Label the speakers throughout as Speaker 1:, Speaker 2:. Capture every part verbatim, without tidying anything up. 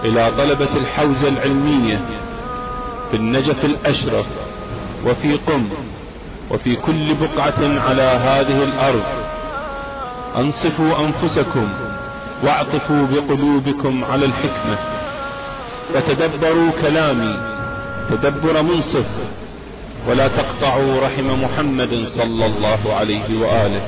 Speaker 1: إلى طلبة الحوزة العلمية في النجف الأشرف وفي قم وفي كل بقعة على هذه الأرض: أنصفوا أنفسكم واعطفوا بقلوبكم على الحكمة، وتدبروا كلامي تدبر منصف، ولا تقطعوا رحم محمد صلى الله عليه وآله.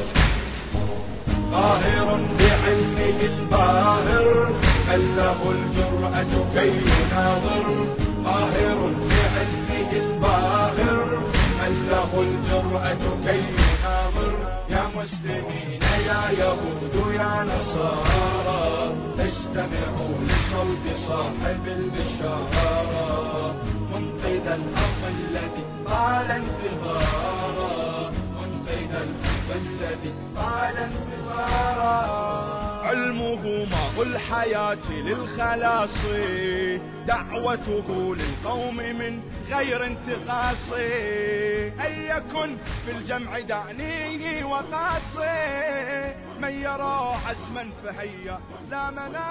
Speaker 2: قاهر بعلمه الباهر من له الجرأة كي يناظر. قاهر بعلمه الباهر من له الجرأة كي يناظر. يا مسلمين يا يهود يا نصارى، استمعوا لصوت صاحب البشارة، منقذ الأرض الذي طال انتظارا، منقذ الأرض الذي طال انتظارا. علمه ماء الحياة للخلاص، دعوته للقوم من غير انتقاص. أن يكن في الجمع دعنيه وقاصي، من يرى عزما فهيا لا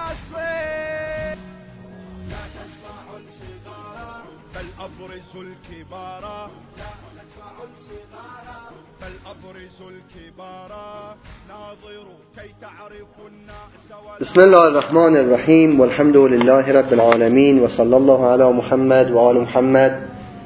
Speaker 2: مناصي. لا تدفع الصغار بل أبرز الكبار، لا تدفع الصغار بل أبرز الكبار. ناظروا كي تعرفوا الناس.
Speaker 3: بسم الله الرحمن الرحيم، والحمد لله رب العالمين، وصلى الله على محمد وآل محمد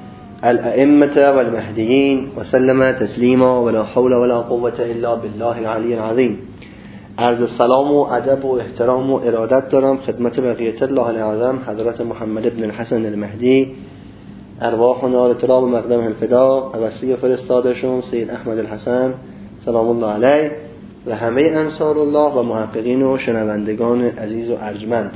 Speaker 3: الأئمة والمهديين وسلم تسلیما، ولا حول ولا قوة الا بالله العلی العظیم. عرض سلام و ادب و احترام و ارادت دارم خدمت بقیت الله الاعظم حضرت محمد بن الحسن المهدی، ارواحنا لتراب مقدم الفدا، وصی فرستادشون سید احمد الحسن سلام الله علیه، و همه انصار الله و محققین و شنوندگان عزیز و ارجمند.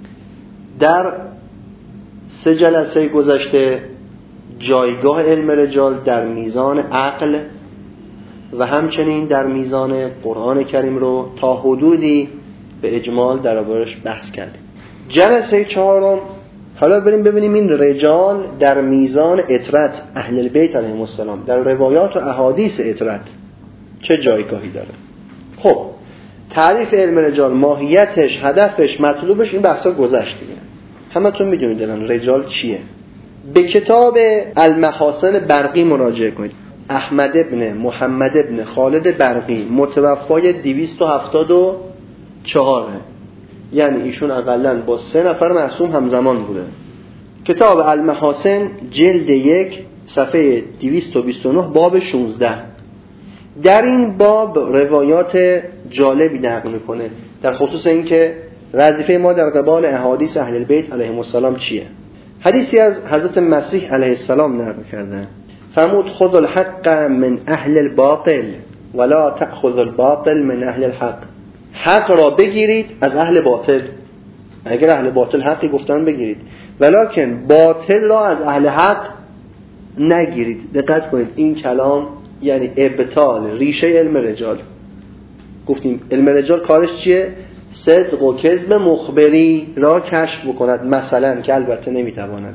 Speaker 3: در سه جلسه گذشته جایگاه علم رجال در میزان عقل و همچنین در میزان قرآن کریم رو تا حدودی به اجمال دربارش بحث کردیم. جلسه چهارم حالا بریم ببینیم این رجال در میزان اطرت اهل البیت علیهم السلام در روایات و احادیث اطرت چه جایگاهی داره. خب تعریف علم رجال، ماهیتش، هدفش، مطلوبش، این بحثا گذشت دیگه. همتون میدونید الان رجال چیه. به کتاب المحاسن برقی مراجعه کنید. احمد ابن محمد ابن خالد برقی، متوفای دویست و هفتاد و چهار، یعنی ایشون اقلن با سه نفر معصوم همزمان بوده. کتاب المحاسن جلد یک صفحه دویست و بیست و نه باب شانزده. در این باب روایات جالبی نقل میکنه در خصوص اینکه وظیفه ما در قبال احادیث اهل البیت علیهم السلام چیه. حدیثی از حضرت مسیح علیه السلام نقل کرده: فرمود خذ الحق من اهل الباطل ولا تأخذ الباطل من اهل الحق. حق را بگیرید از اهل باطل، اگر اهل باطل حقی گفتن بگیرید، ولکن باطل را از اهل حق نگیرید. دقت کنید، این کلام یعنی ابطال ریشه علم رجال. گفتیم علم رجال کارش چیه؟ صدق و کذب مخبری را کشف بکند، مثلا، که البته نمیتواند.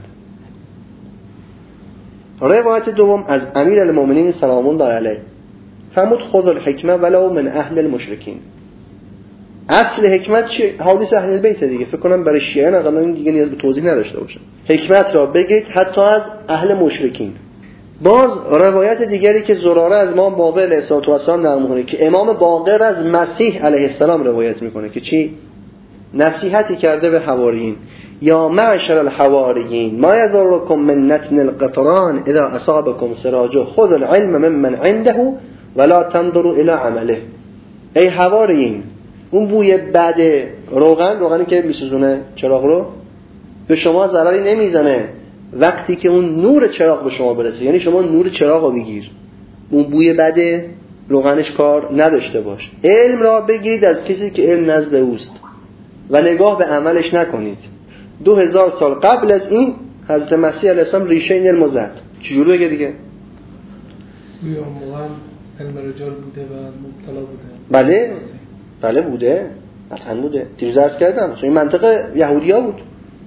Speaker 3: روایت دوم از امیر المؤمنین سلام الله علیه فرمود خذ الحکمه ولو من اهل المشرکین. اصل حکمت چیه؟ حدیث اهل البیت دیگه. فکر کنم برای شیعه نقلا دیگه نیاز به توضیح نداشته باشه. حکمت را بگید حتی از اهل مشرکین. باز روایت دیگری که زراره از امام باقر علیه السلام نقل می‌کنه که امام باقر از مسیح علیه السلام روایت میکنه که چی؟ نصیحتی کرده به حواریین: یا معشر الحواریین ما یضرکم من نتن القطران اذا اصابکم سراجه خذ العلم ممن عنده ولا تنظروا الى عمله. ای حواریین، اون بوی بد روغن، روغنی که میسوزونه چراغ رو، به شما ضرری نمیزنه وقتی که اون نور چراغ به شما برسه. یعنی شما نور چراغ رو بگیر، اون بوی بد روغنش کار نداشته باش. علم را بگیرید از کسی که علم نزد اوست و نگاه به عملش نکنید. دو هزار سال قبل از این حضرت مسیح علیه السلام ریشه این علم زد. چجوری بگه دیگه؟
Speaker 4: یا موقع علم رجال بوده و مبتلا بوده.
Speaker 3: بله بله بوده، قطعا بوده. دیروز عرض کردم این منطقه یهودیا بود.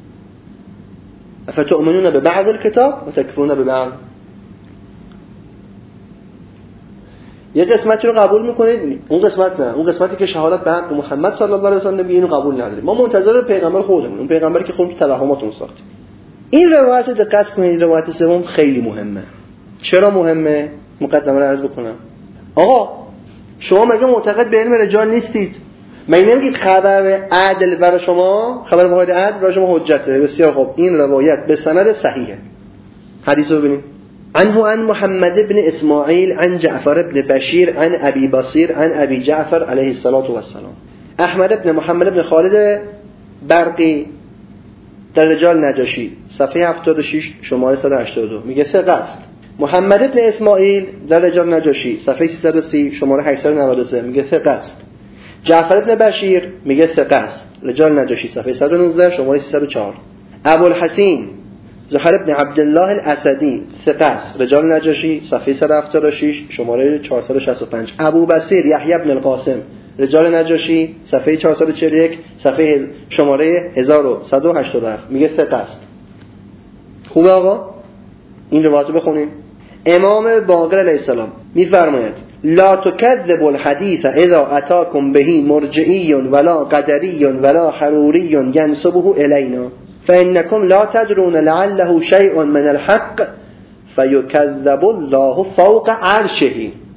Speaker 3: افتؤمنون ببعض الكتاب و تکفرون ببعض. یه قسمتی رو قبول میکنید، اون قسمت نه، اون قسمتی که شهادت به حق محمد صلی الله علیه و سلم اینو قبول نداریم. ما منتظر پیغمبر خودمون، اون پیغمبری که خودمون تو توهماتون ساختیم. این روایت رو دقت کنید، روایت سوم خیلی مهمه. چرا مهمه؟ مقدمه رو عرض بکنم. آقا شما مگه معتقد به علم رجال نیستید؟ مگه نمیگید خبر عدل برای شما، خبر واحد عدل برای شما حجته؟ بسیار خوب، این روایت به سند صحیحه. حدیث رو ببینید. عنه عن محمد بن اسماعیل عن جعفر بن بشیر عن ابی بصیر عن ابی جعفر علیه الصلاة والسلام. احمد بن محمد بن خالد برقی در رجال نجاشی صفحه هفتاد و شش شماره صد و هشتاد و دو میگه ثقه است. محمد بن اسماعیل در رجال نجاشی صفحه سیصد و سی شماره هشتصد و نود و سه میگه ثقه است. جعفر بن بشیر میگه ثقه است. رجال نجاشی صفحه صد و نوزده شماره سیصد و چهار. ابو الحسین زهر بن عبدالله الاسدی ثقه است. رجال نجاشی صفحه صد و هفتاد و شش شماره چهارصد و شصت و پنج. ابو بصیر یحیی بن القاسم رجال نجاشی صفحه چهارصد و چهل و یک صفحه شماره هزار و صد و هشتاد و هفت میگه ثقه است. خوبه آقا؟ این روایت رو بخونیم. امام باقر علیه السلام میفرماید لا تكذبوا الحديث اذا اتاكم به مرجئي ولا قدري ولا حروري ينسبه الينا فانكم لا تدرون لعله شيء من الحق فيكذب الله فوق عرشه.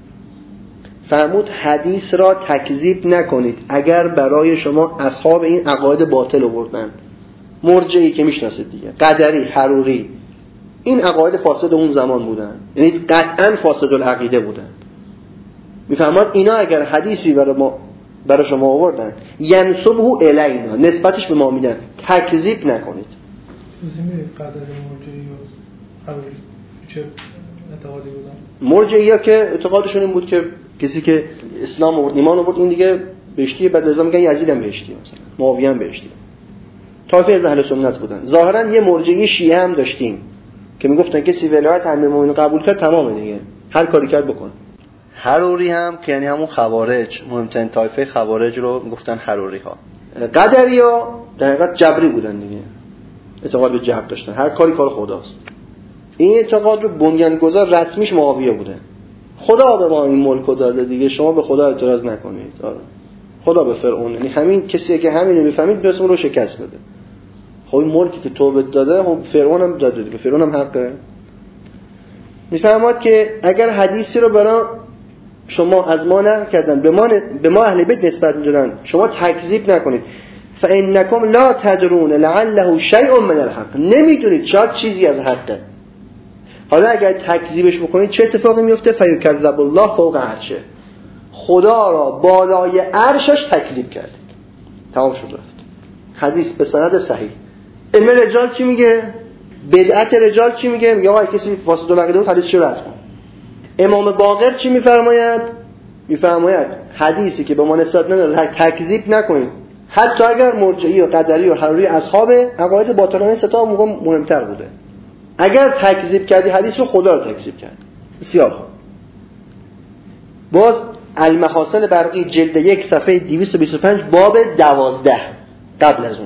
Speaker 3: فرمود حدیث را تکذیب نکنید اگر برای شما اصحاب این عقاید باطل آوردن، مرجئی که میشناسید دیگه، قدری، حروری، این عقاید فاسد اون زمان بودن، یعنی قطعا فاسد العقیده بودن. میفهمید اینا اگر حدیثی برای ما برای شما آوردن ینسبه الینا، نسبتش به ما میدن، تکذیب نکنید.
Speaker 4: توضیح قدر مرجئی و حروری چه اعتقادی بودن؟
Speaker 3: مرجئی‌ها که اعتقادشون این بود که کسی که اسلام آورد، ایمان آورد، این دیگه بهشتیه، بعد از اون میگن یزید هم بهشتیه، مثلا معاویه هم بهشتیه. طایفه از اهل سنت بودن. ظاهرا یه مرجئی شیعه هم داشتیم که میگفتن کسی ولایت امیرالمومنین قبول کرد تمامه دیگه، هر کاری کرد بکن. حروری هم که یعنی همون خوارج، مهمترین طایفه خوارج رو میگفتن حروری ها. قدریا در حقیقت جبری بودن دیگه، اعتقاد به جبر داشتن، هر کاری کار خداست. این اعتقاد رو بنیانگذار رسمیش معاویه بوده. خدا به ما این ملک رو داده دیگه، شما به خدا اعتراض نکنید. آره. خدا به فرعون، یعنی همین کسی که همین رو میفهمید بس اون رو شکست بده. خب این ملکی که تو بهت داده، خب فرعون هم داده دیگه، فرعون هم حقه. میفهمید که اگر حدیثی رو برای شما از ما نقل کردن، به ما به ما اهل بیت نسبت میدادن، شما تکذیب نکنید. فانکم لا تدرون لعله شیء من الحق، نمیدونید شاید چیزی از حقه. حالا اگر تکذیبش بکنید چه اتفاقی میفته؟ فیکذب الله فوق عرشه، خدا را بالای عرشش تکذیب کردید. تمام شد رفت. حدیث به سند صحیح. علم رجال چی میگه؟ بدعت رجال چی میگه؟ میگه آقا کسی فاسد العقیده بود حدیث چه رد کن. امام باقر چی میفرماید؟ میفرماید حدیثی که به ما نسبت نداره تکذیب نکنید، حتی اگر مرجئی و قدری و حروری اصحاب عقاید باطلانه ستا موقع مهمتر بوده. اگر تکذیب کردی حدیث رو، خدا رو تکذیب کرد. بسیار خوب. باز المحاسن برقی جلد یک صفحه دویست و بیست و پنج باب دوازده قبل از اون.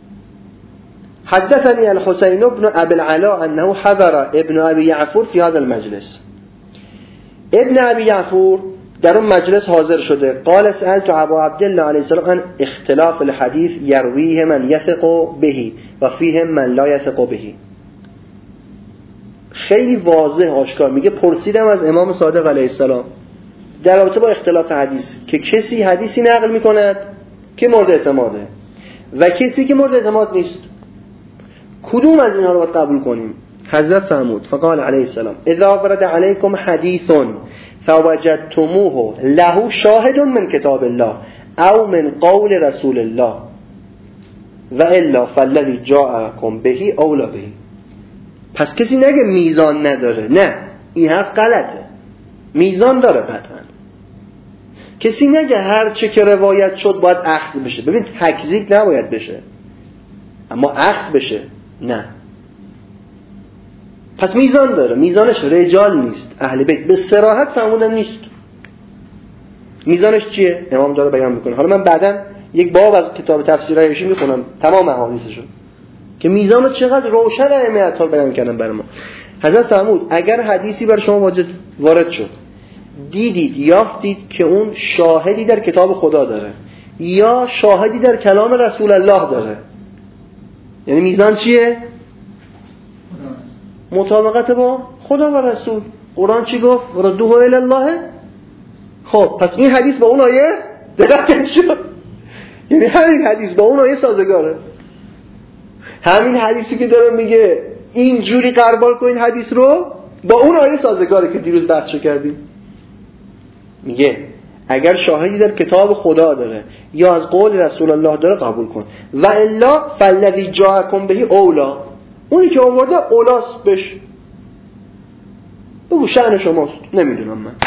Speaker 3: حدثني الحسين بن ابي العلاء انه حضر ابن ابي يعفور في هذا المجلس. ابن ابي يعفور در اون مجلس حاضر شده. قال سألت ابا عبدالله علیه السلام عن اختلاف الحديث يرويه من يثق به و فيه من لا يثق به. خیلی واضح آشکار میگه پرسیدم از امام صادق علیه السلام در رابطه با اختلاف حدیث که کسی حدیثی نقل میکند که مورد اعتماده و کسی که مورد اعتماد نیست، کدوم از اینها رو باید قبول کنیم؟ حضرت فرمود فقال علیه السلام اذا ورد علیکم حدیث فوجدتموه له شاهد من کتاب الله او من قول رسول الله و الا فالذی جاءکم به اولا به. پس کسی نگه میزان نداره، نه، این حرف غلطه، میزان داره قطعا. کسی نگه هر چه که روایت شد باید اخذ بشه. ببین تکذیب نباید بشه اما اخذ بشه نه. پس میزان داره، میزانش رجال نیست، اهل بیت به صراحت فرمودن نیست. میزانش چیه؟ امام داره بیان میکنه. حالا من بعداً یک باب از کتاب تفسیر عایشی میخونم تمام احادیثشو که میزان چقدر روشن ائمه بیان کردن برای ما. حضرت فرمود اگر حدیثی بر شما وارد شد دیدید یافتید که اون شاهدی در کتاب خدا داره یا شاهدی در کلام رسول الله داره. یعنی میزان چیه؟ مطابقت با خدا و رسول. قرآن چی گفت؟ ردوه الی الله. خب پس این حدیث با اون آیه دقت شد، یعنی همین حدیث با اون آیه سازگاره. همین حدیثی که داره میگه این جوری قربال کنین حدیث رو، با اون آیه سازگاره که دیروز بحث کردیم. میگه اگر شاهدی در کتاب خدا داره یا از قول رسول الله داره قبول کن، و الا فالذی جاءکم به اولا، اونی که آورده اولاست بش، بگو شأن شماست، نمیدونم من.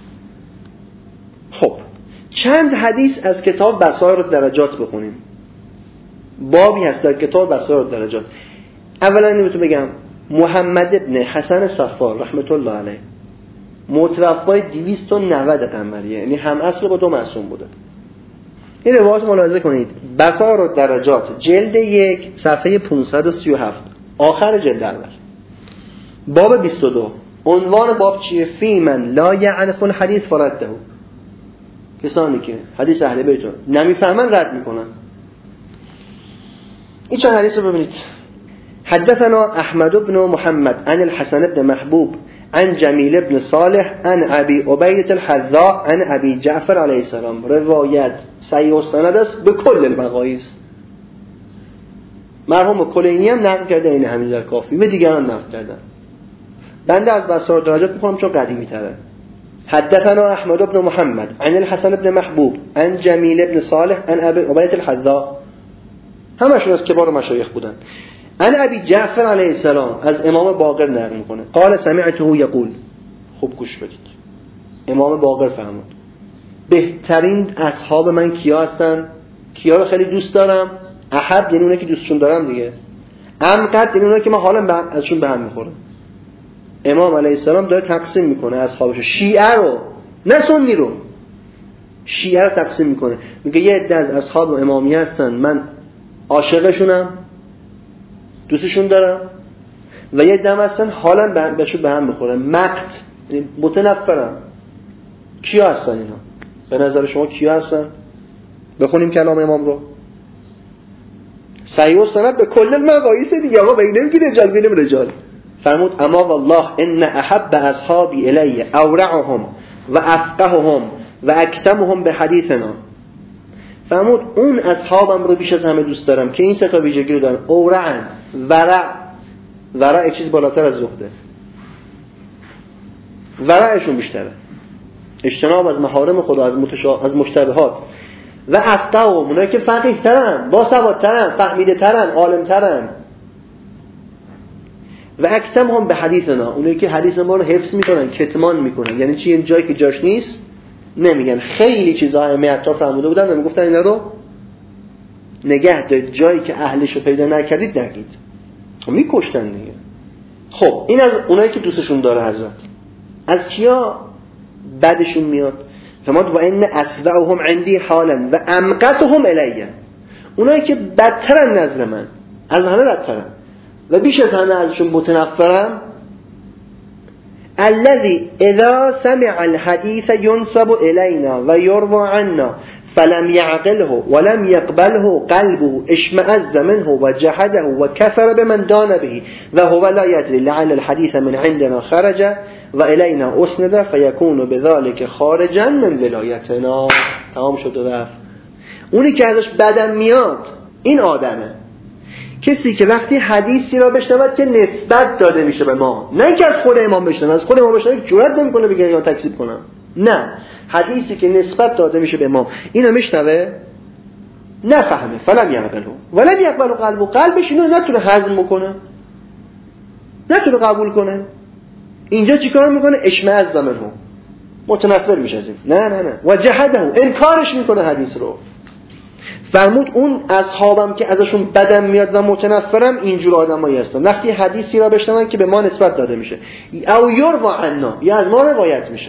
Speaker 3: خب چند حدیث از کتاب بصائر الدرجات بخونیم. بابی هست در کتاب بصائر الدرجات. اولا نمیتونم بگم محمد ابن حسن صفار رحمت الله علیه متوفای دویست و نود قمریه، یعنی هم اصل با دو معصوم بوده. این روایت ملاحظه کنید. بصائر الدرجات جلد یک صفحه پانصد و سی و هفت، آخر جلد اول، باب بیست و دو. عنوان باب چیه؟ فی من لا یعرف الحدیث فرده، کسانی که حدیث اهل بیت رو نمیفهمن رد میکنن. این چند حدیث رو ببینید. حدثنا احمد بن محمد عن الحسن بن محبوب عن جمیل بن صالح عن ابی عبیدة الحذاء عن ابی جعفر علیه السلام. روایت صحیح السند است به کل المقاییس. مرحوم کلینی هم نقل کرده، این همین در کافی و دیگران نقل کردن. بنده از بصائر الدرجات میخونم چون قدیمی تره. حدثنا احمد بن محمد عن الحسن بن محبوب عن جمیل بن صالح عن ابی عبیدة الحذاء، همشون از کبار مشایخ بودن. عن ابی جعفر علیه السلام، از امام باقر نقل میکنه. قال سمعته یقول، خوب گوش بدید، امام باقر فرمود بهترین اصحاب من کیا هستن؟ کیا رو خیلی دوست دارم؟ احب یعنی اونایی که دوستشون دارم دیگه، امقت یعنی اونایی که من حالا ازشون به هم میخورم. امام علیه السلام داره تقسیم میکنه اصحابشو، شیعه رو نه سنی رو، شیعه رو تقسیم میکنه. میگه یه عده از اصحاب امامی هستن من عاشقشونم، دوستشون دارم، و یه عده هستن حالا بهشون به هم میخورم، مقت متنفرم. کیا هستن اینا؟ به نظر شما کیا هستن؟ بخونیم کلام امام رو. صحیح السند به کل المقاییس دیگه، آقا بگیم که رجال بینیم رجال. فرمود اما والله ان احب اصحابی الی اورعهم و افقههم و اکتمهم به حدیثنا. فرمود اون اصحابم رو بیش از همه دوست دارم که این سه تا ویژگی رو دارن. اورعن، ورع، ورع یک چیز بالاتر از زهده، ورعشون بیشتره، اجتناب از محارم خدا، از متشا... از مشتبهات. و افقههم، اونایی که فقیه ترن، با سواد ترن، فهمیده ترن، عالم ترن. و اکتم هم به حدیثنا، اونایی که حدیث ما رو حفظ میکنن، کتمان میکنن. یعنی چی؟ این جایی که جاش نیست نمیگن. خیلی چیزا ائمه اطراف فرموده بودن و میگفتن اینا رو نگه دارید، جایی که اهلش رو پیدا نکردید نگید، میکشتن دیگه. خب این از اونایی که دوستشون داره حضرت. از کیا بعدشون میاد؟ فرمود و ان اسوأهم عندي حالا و امقتهم الی، اونایی که بدترن نزد من، از همه بدترن و بیش از همه ازشون متنفرم. الذي اذا سمع الحديث ينسب الينا و يروى عنا فلم يعقله ولم يقبله قلبه اشمئز منه وجحده وكفر بمن دان به وهو لا يدري لعل الحديث من عندنا خرج والينا اسند فيكون بذلك خارجا من ولایتنا. تمام شد و رفت. اونی که ازش بدم میاد این آدمه، کسی که وقتی حدیثی را بشنود که نسبت داده میشه به ما، نه که از خود امام بشنوه، از خود امام بشنوه جرئت نمیکنه بگه یا تکذیب کنم، نه، حدیثی که نسبت داده میشه به امام اینو میشنوه نفهمه، فلم یقبله ولم یقبله قلبه، قلبش اینو نتونه هضم بکنه، نتونه قبول کنه. اینجا چیکار میکنه؟ اشمئز منه، متنفر میشه از این، نه نه نه، و جحده، انکارش میکنه حدیث رو. فرمود اون اصحابم که ازشون بدم میاد و متنفرم اینجور آدمایی هستن، وقتی حدیثی را بشنون که به ما نسبت داده میشه او یروى عنا، یا از ما روایت میشه،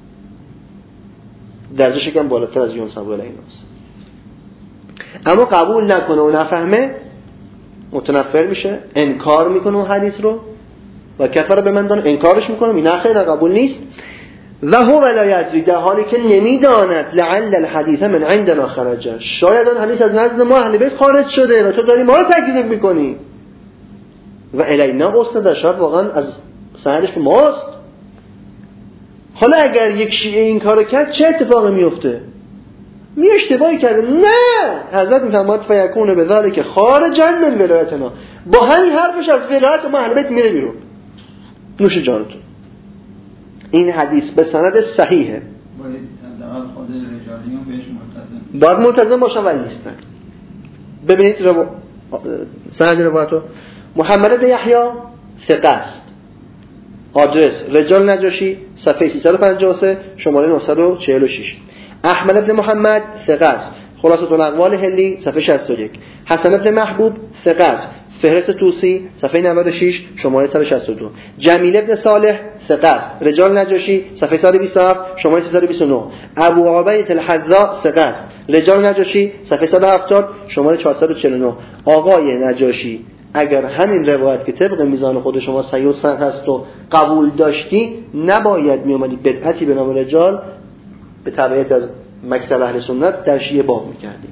Speaker 3: درجهش یکم بالاتر از یونسب الیناست، اما قبول نکنه و نفهمه متنفر میشه، انکار میکنه اون حدیث رو و کفر به من دانه، انکارش میکنه، این خیلی قبول نیست. و هو ولا یدری، در حالی که نمیداند لعل الحدیث من عندنا خرج، شاید آن حدیث از نزد ما اهل بیت خارج شده و تو داری ما رو تکذیب میکنی. و الینا اسند، شاید واقعا از سندش ماست. حالا اگر یک شیعه این کارو کرد چه اتفاقی میفته؟ می اشتباهی کرده. نه، حضرت میفرماد فیکون بذلک خارجا من ولایتنا، با همین حرفش از ولایت ما اهل بیت میره بیرون. نوش جانتون. این حدیث به سند صحیحه،
Speaker 5: باید حداقل خود رجالیون بهش ملتزم
Speaker 3: باید ملتزم باشن ولی نیستن. ببینید رو... سند روایتو محمد بن یحیی ثقه است. آدرس رجال نجاشی، صفحه سیصد و پنجاه و سه، شماره نهصد و چهل و شش. احمد بن محمد ثقه است، خلاصه الاقوال هلی، صفحه شصت و یک. حسن بن محبوب ثقه است، فهرست توسی، صفحه نود و شش، شماره صد و شصت و دو. جمیل بن صالح ثقه است، رجال نجاشی، صفحه صد و بیست و هفت، شماره سیصد و بیست و نه. ابو عبیده الحذاء ثقه است، رجال نجاشی، صفحه صد و هفتاد، شماره چهارصد و چهل و نه. آقای نجاشی اگر همین روایت که طبق میزان خود شما صحیح و صحیح هست و قبول داشتی، نباید می اومدی بدعتی به نام رجال به تبعیت از مکتب اهل سنت در شیعه باب میکردی.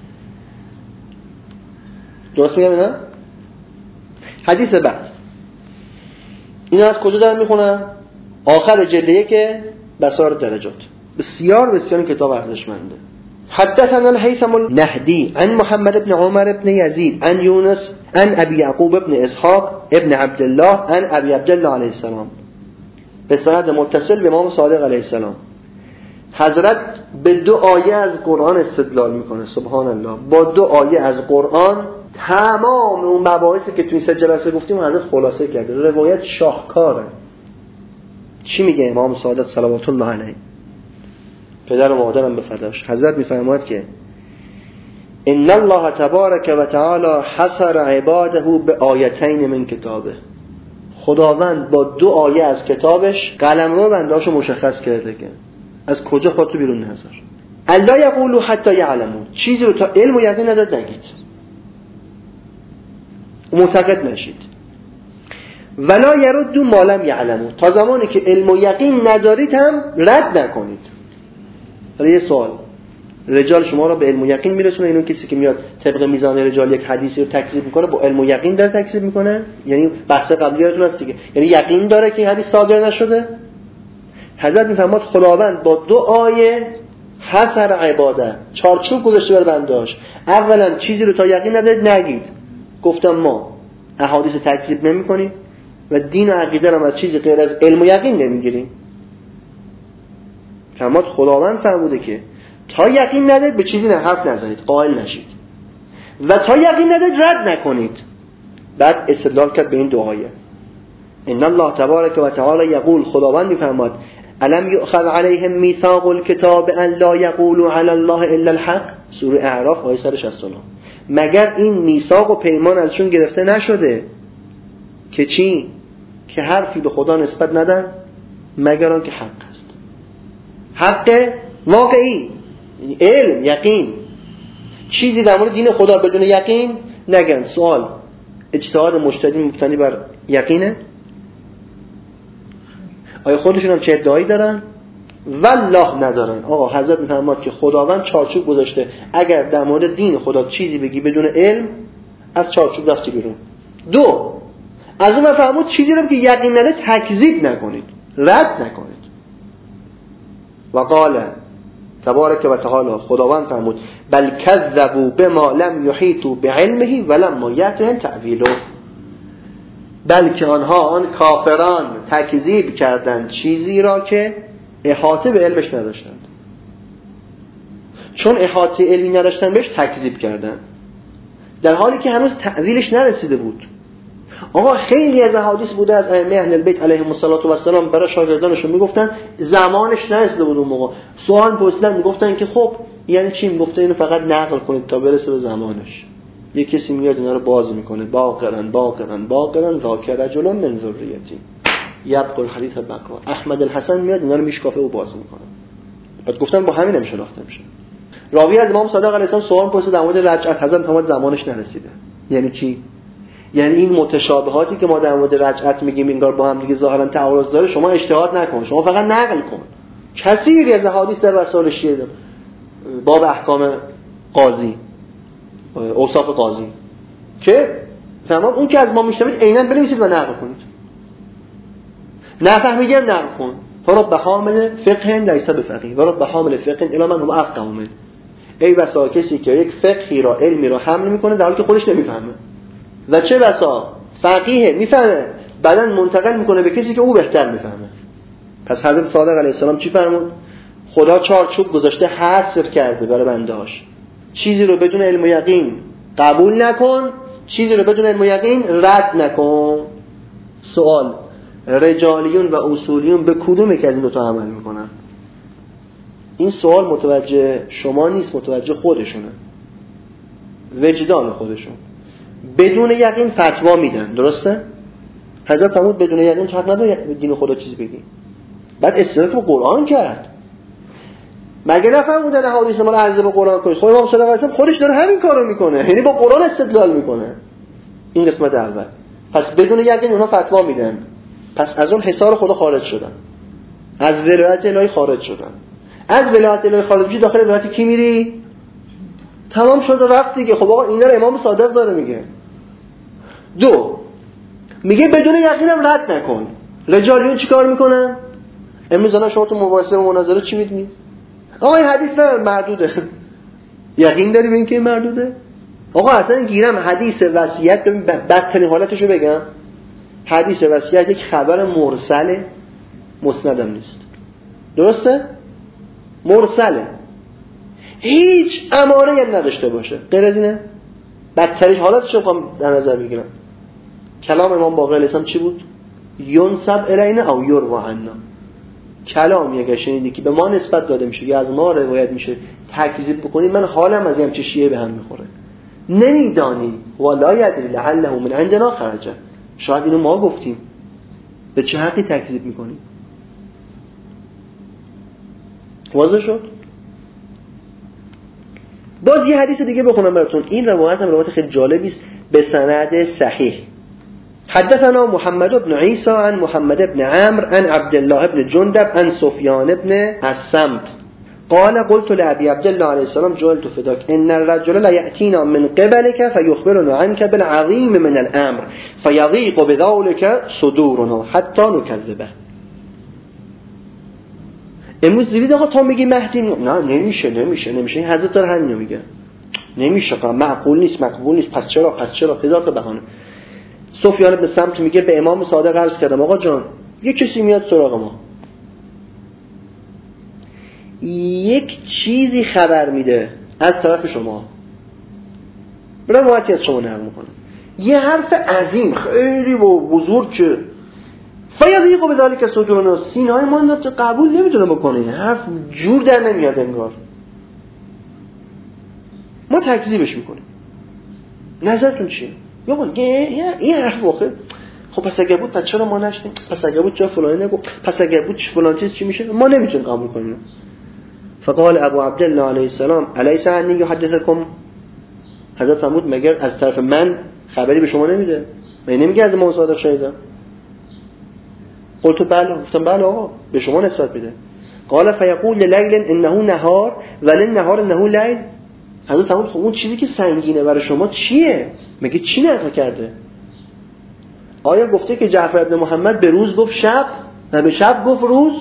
Speaker 3: درست میگم نه؟ حدیث بعد اینا از کجا دارم میخونم؟ آخر جلده که بسار درجات. بسیار بسیار کتاب ارزشمنده. حدثنا الهيثم النهدي عن محمد بن عمر بن يزيد عن يونس عن ابي يعقوب بن اسحاق ابن عبد الله عن ابي عبد الله عليه السلام، به سند متصل به امام صادق علیه السلام. حضرت به دو آیه از قرآن استدلال میکنه. سبحان الله، با دو آیه از قرآن تمام اون مباحثی که تو این سه جلسه گفتیم حضرت خلاصه کرده. روایت شاهکاره. چی میگه امام صادق صلوات الله علیه؟ پدر و مادرم به فداش. حضرت میفرماید که ان الله تبارک و تعالی حصر عباده به آیتین من کتابه. خداوند با دو آیه از کتابش قلمرو بنداشو مشخص کرده که از کجا خودتو بیرون نذار. الا یقولوا حتی یعلمون، چیزی رو تا علم و یقین ندارد نگید، معتقد نشید. ولا یردوا ما لم یعلمون، تا زمانی که علم و یقین ندارید هم رد نکنید. حالا یه سوال، رجال شما رو به علم و یقین میرسونه؟ اینو کسی که میاد طبق میزان رجال یک حدیثی رو تکذیب میکنه با علم و یقین داره تکذیب میکنه؟ یعنی بحث قبلی یادتون هست دیگه، یعنی یقین داره که این حدیث صادر نشده. حضرت میفرماد خداوند با دو آیه حصر عباده، چارچوب گذاشته بر بنداش. اولا چیزی رو تا یقین ندارید نگید. گفتم ما احادیث تکذیب نمیکنیم و دین و عقیده رو از چیزی غیر از علم و یقین نمیگیریم. فرماد خداوند فرموده که تا یقین ندارید به چیزی نه حرف نزنید، قائل نشید، و تا یقین ندارید رد نکنید. بعد استدلال کرد به این دو آیه. ان الله تبارک و تعالی یقول، خداوند میفرماد الم یؤخذ علیهم میثاق الکتاب ان لا یقولوا علی الله الا الحق، سوره اعراف آیه صد و شصت و نه. مگر این میثاق و پیمان ازشون گرفته نشده که چی؟ که حرفی به خدا نسبت ندن مگر آن که حق است، حق واقعی، علم، یقین. چیزی در مورد دین خدا بدون یقین نگن. سوال، اجتهاد مجتهدین مبتنی بر یقینه؟ آیا خودشون هم چه ادعایی دارن؟ والله ندارن. آقا حضرت میفرماد که خداوند چارچوب گذاشته، اگر در مورد دین خدا چیزی بگی بدون علم از چارچوب رفتی بیرون. دو، از اون فرمود چیزی رو که یقین نداره تکذیب نکنید، رد نکنید. و قال تبارک و تعالی، خداوند فرمود بل کذبوا بما لم یحیطوا بعلمه ولما یأتهم تأویله، بلکه آنها آن کافران تکذیب کردند چیزی را که احاطه به علمش نداشتند. چون احاطه علمی نداشتن بهش تکذیب کردند، در حالی که هنوز تأویلش نرسیده بود. آقا خیلی از احادیث بوده از ائمه اهل البیت علیهم السلام برای شاگردانشون میگفتن زمانش نرسیده بود اون موقع. سوال پرسیدن میگفتن که خب یعنی چی؟ میگفتن اینو فقط نقل کنید تا برسه به زمانش. یک کسی میاد اینا رو باز میکنه، باقرن باقرن باقرن ذاکر رجل من ذریتی یبقى الحدیث بقا. احمد الحسن میاد اینا رو میشکافه و باز میکنه. بعد گفتن با همین نمیشناخته میشه. راوی از امام صادق علیه السلام سوال پرسید در مورد رجعت، حضرت فرمود زمانش نرسیده. یعنی چی؟ یعنی این متشابهاتی که ما در مورد رجعت میگیم انگار با هم دیگه ظاهرا تعارض داره، شما اجتهاد نکن، شما فقط نقل کن. کثیری از احادیث در رسائل شیعه باب احکام قاضی، اوصاف قاضی که فرمان اون که از ما میشنوید عیناً بنویسید و نقل کنید. نفهمیگه نقل کن. فرب حامل فقه لیس بفقیه و رب حامل فقه الی من هو افقه منه. ای بسا کسی که یک فقهی را، علمی را حمل میکنه در حالی که خودش نمیفهمه، و چه بسا فقیه میفهمه بعداً منتقل میکنه به کسی که او بهتر میفهمه. پس حضرت صادق علیه السلام چی فرمود؟ خدا چارچوب گذاشته، حصر کرده برای بندهاش. چیزی رو بدون علم و یقین قبول نکن، چیزی رو بدون علم و یقین رد نکن. سوال: رجالیون و اصولیون به کدوم یک از این دو تا عمل میکنن؟ این سوال متوجه شما نیست، متوجه خودشونه، وجدان خودشون. بدون یقین فتوا میدن، درسته؟ حضرت فرمود بدون یقین تو حق نداری دین خدا چیزی بگی. بعد استدلال به قرآن کرد. مگه نفهمودن احادیث ما رو عرضه به قرآن کنید؟ خود امام صادق علیه السلام خودش داره همین کارو میکنه، یعنی با قرآن استدلال میکنه. این قسمت اول. پس بدون یقین اونها فتوا میدن، پس از اون حصار خدا خارج شدن، از ولایت الهی خارج شدن. از ولایت الهی خارج شدی داخل ولایت کی میری؟ تمام شد و رفت دیگه. خب آقا اینا رو امام صادق داره میگه. دو، میگه بدون یقینم رد نکن. رجالیون چیکار میکنن؟ امروز الان شما تو مباحثه و مناظره چی میدونی؟ آقا این حدیث نه مردوده. یقین داری به اینکه مردوده؟ آقا اصلا گیرم حدیث وصیت، بدترین حالتشو بگم، حدیث وصیت یک خبر مرسله، مسندم نیست. درسته؟ مرسله، هیچ اماره هم نداشته باشه. غیر از اینه بدترین حالتشو بخوام در نظر بگیرم، کلام امام باقر علیه السلام چی بود؟ ینسب الینا او یروى عنا. کلام یک شنیدی که به ما نسبت داده میشه یا از ما روایت میشه تکذیب بکنی، من حالم از این چه شیعه به هم میخوره. نمیدانی ولا یدری لعله من عندنا خرج. شاید اینو ما گفتیم، به چه حقی تکذیب میکنی؟ واضح شد؟ باز یه حدیث دیگه بخونم براتون. این روایت هم روایت خیلی جالبی است به سند صحیح. حدثنا محمد بن عيسى عن محمد بن عمرو عن عبد الله بن جندب عن سفيان بن السمت قال قلت لأبي عبد الله عليه السلام جعلت فداك إن الرجل لا يأتينا من قبلك فيخبرنا عنك بالعظيم من الأمر فيضيق بذلك صدورنا حتى نكذبه. امروز دیدید آقا تا میگی مهدی، نه نمیشه نمیشه نمیشه. این حضرت داره همینو میگه، نمیشه، معقول نیست، مقبول نیست، پس چرا پس چرا هزار تا بهانه. سفیان بن سمت میگه به امام صادق عرض کردم آقا جان یک کسی میاد سراغ ما، یک چیزی خبر میده از طرف شما، روایتی از شما نقل میکنه، یه حرف عظیم خیلی بزرگ که فیضیق به ذالک صدورنا، سینه‌های ما قبول نمیتونه بکنه، این حرف جور در نمیاد انگار، ما تکذیبش میکنیم. نظرتون چیه؟ یا من این حرف واقع خب پس اگه بود پس چرا ما نشنیم؟ پس اگه بود چرا فلانی نگو؟ پس اگه بود فلان چیز چی میشه؟ ما نمیتونیم قبول کنیم. فقال ابو عبدالله علیه السلام الیس عنی یحدثکم؟ حضرت فرمود مگر از طرف من خبری به شما نمیده؟ من نمیگه از ما صادق شنیدم؟ قلت بله، گفتم بله آقا به شما نسبت میده. قال فیقول للیل انه نهار وللنهار انه لیل. حضرت فرمود خب اون چیزی که سنگینه برای شما چیه؟ میگه چی نقل کرده؟ آیا گفته که جعفر ابن محمد به روز گفت شب و به شب گفت روز؟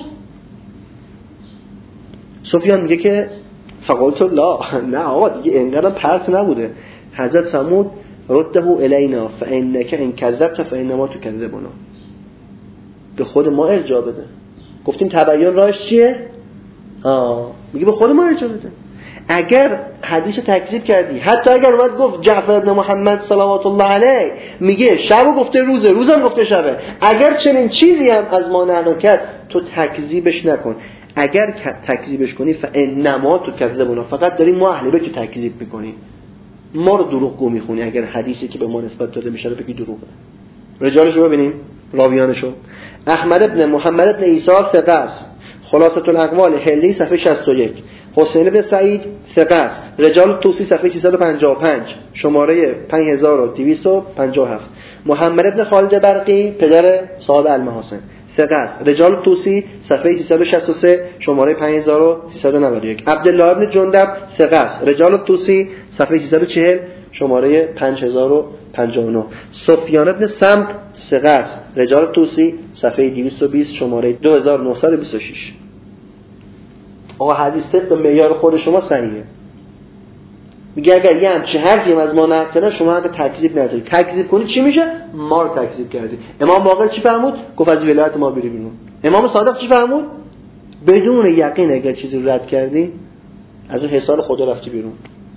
Speaker 3: سفیان میگه که فقلت لا، نه آقا دیگه اینقدر پرت نبوده. حضرت فرمود رده الینا فانک ان کذبت فانما تکذبنا. به خود ما ارجاع بده. گفتیم تبیین راهش چیه؟ آه میگه به خود ما ارجاع بده. اگر حدیث تکذیب کردی، حتی اگر اومد گفت جعفر بن محمد صلوات الله علیه میگه شب گفته روزه، روزم گفته شبه، اگر چنین چیزی هم از ما نقل کرد تو تکذیبش نکن. اگر تکذیبش کنی فانما تکذبنا، فقط داری ما اهل بیت تکذیب میکنی، ما رو دروغگو میخونی. اگر حدیثی که به ما نسبت داده میشه رو بگی دروغه. رجالش رو ببینیم، راویانشو. احمد ابن محمد ابن عیسی ثقه است، خلاصه الاقوال حلی صفحه شصت و یک. حسین بن سعید ثقه است، رجال توسی صفحه سیصد و پنجاه و پنج، شماره پنج هزار و دویست و پنجاه و هفت. محمد ابن خالد برقی پدر صاحب المحاسن ثقه است. رجال الطوسی صفحه سیصد و شصت و سه شماره پنج هزار و سیصد و نود و یک. عبدالله ابن جندب ثقه است. رجال الطوسی صفحه سیصد و چهل شماره پنج هزار و پنجاه و نه. سفیان ابن سمت ثقه است. رجال الطوسی صفحه دویست و بیست شماره دو هزار و نهصد و بیست و شش. آقا حدیث طبق معیار خود شما صحیحه. میگه اگر یه همچه حرفی از ما نقل کنه شما حق تکذیب نداری. تکذیب کنی چی میشه؟ ما رو تکذیب کردی. امام باقر چی فرمود؟ گفت از ولایت ما بری بیرون. امام صادق چی فرمود؟ بدون یقین اگر چیزی رو رد کردی از اون حصار خدا رفتی بیرون.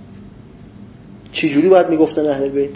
Speaker 3: چی جوری باید میگفتن اهل بیت؟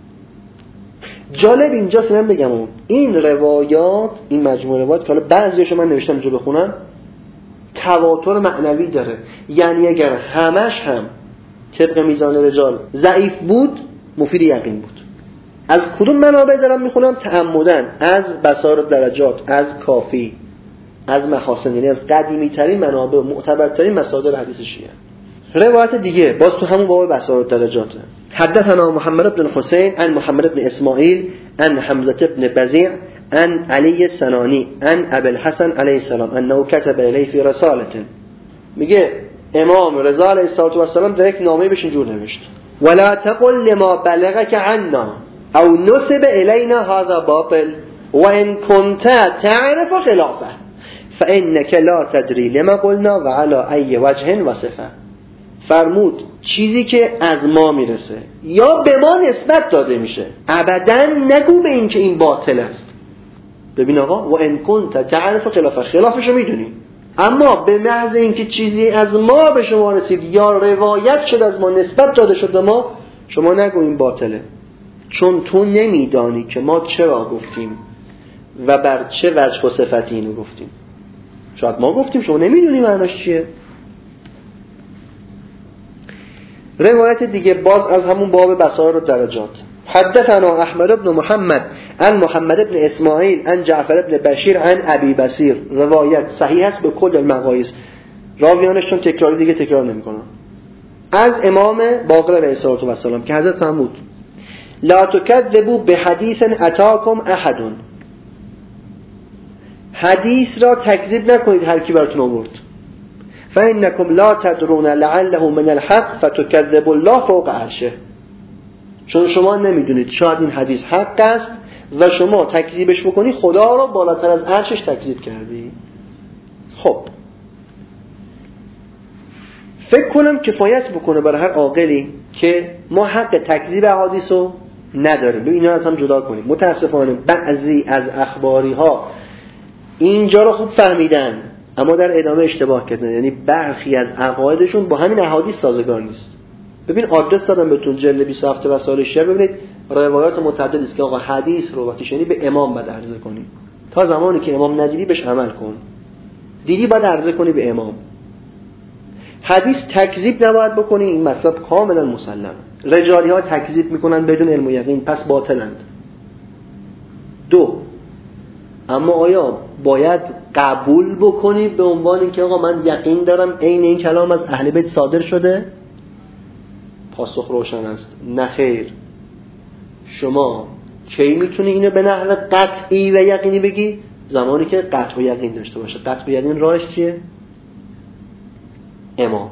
Speaker 3: جالب اینجاست من بگم اون این روایات، این مجموعه روایات که حالا بعضیشو من نوشتم اینجا بخونم، تواتر معنوی داره. یعنی اگر همش هم طبق میزان رجال ضعیف بود مفید یقین بود. از کدوم منابع دارم میخونم؟ تعمدن از بصائر درجات، از کافی، از محاسن، یعنی از قدیمی ترین منابع، معتبرترین مصادر حدیث شیعه. روایت دیگه باز تو همون باب بصائر درجات. حدثنا محمد بن الحسین عن محمد بن اسماعیل عن حمزه بن بزیع عن علی السنانی عن ابي الحسن علیه السلام انه كتب الیه فی رساله. میگه امام رضا علیه السلام در یک نامه بهش اینجور نوشت: ولا تقل لما بلغك عنا او نسب الینا هذا باطل وان كنت تعرف خلافه فانك لا تدري لما قلنا وعلى اي وجه وصفه. فرمود چیزی که از ما میرسه یا به ما نسبت داده میشه ابداً نگو به این که این باطل است. ببین آقا، و ان كنت تعرف خلافه، خلافشو میدونی، اما به محض اینکه چیزی از ما به شما رسید یا روایت شد از ما، نسبت داده شد به ما، شما نگو این باطله، چون تو نمیدانی که ما چرا گفتیم و بر چه وجه و صفتی اینو گفتیم. شاید ما گفتیم شما نمیدونی معناش چیه. روایت دیگه باز از همون باب بصائر و درجات. حدثنا احمد بن محمد عن محمد بن اسماعیل عن جعفر بن بشیر عن ابی بصیر. روایت صحیح است به کل المقایس، راویانش چون تکراری دیگه تکرار نمی‌کنن. از امام باقر علیه السلام که حضرت فرمود: لا تکذبوا بحدیث اتاکم احد. حدیث را تکذیب نکنید هر کی براتون آورد. فانکم لا تدرون لعله من الحق فتكذبوا الله فوق عرشه. چون شما نمیدونید شاید این حدیث حق است و شما تکذیبش بکنی خدا رو بالاتر از عرشش تکذیب کردی. خب فکر کنم کفایت بکنه برای هر عاقلی که ما حق تکذیب احادیث رو نداریم. ببین اینا از هم جدا کنیم. متاسفانه بعضی از اخباری ها اینجا رو خوب فهمیدن اما در ادامه اشتباه کردن، یعنی برخی از عقایدشون با همین احادیث سازگار نیست. ببین آدرس دادم بهتون جلد بیست و هفت وسائل شیعه، ببینید روایات متعدد است که آقا حدیث رو وقتی شنیدی به امام بعد عرضه کنی، تا زمانی که امام ندیدی بهش عمل کن، دیدی بعد عرضه کنی به امام. حدیث تکذیب نباید بکنی، این مطلب کاملا مسلمه. رجالی ها تکذیب میکنن بدون علم و یقین، پس باطلند. دو، اما آیا باید قبول بکنی به عنوان اینکه آقا من یقین دارم عین این کلام از اهل بیت صادر شده؟ پاسخ روشن است، نه خیر. شما کی میتونی اینو به نحو قطعی و یقینی بگی؟ زمانی که قطع و یقین داشته باشه. قطع و یقین راهش چیه؟ امام.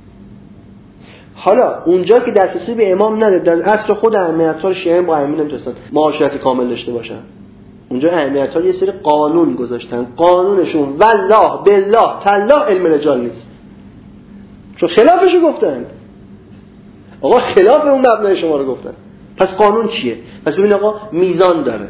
Speaker 3: حالا اونجا که دسترسی به امام نداره، در عصر خود ائمه‌الطهر شیعه با ائمه نمیتونستن معاشرت کامل داشته باشن. اونجا ائمه‌الطهر یه سری قانون گذاشتن، قانونشون والله بالله تالله علم رجال نیست، چون خلافشو گفتن. آقا خلاف اون مبنای شما رو گفتن، پس قانون چیه؟ پس ببین آقا میزان داره.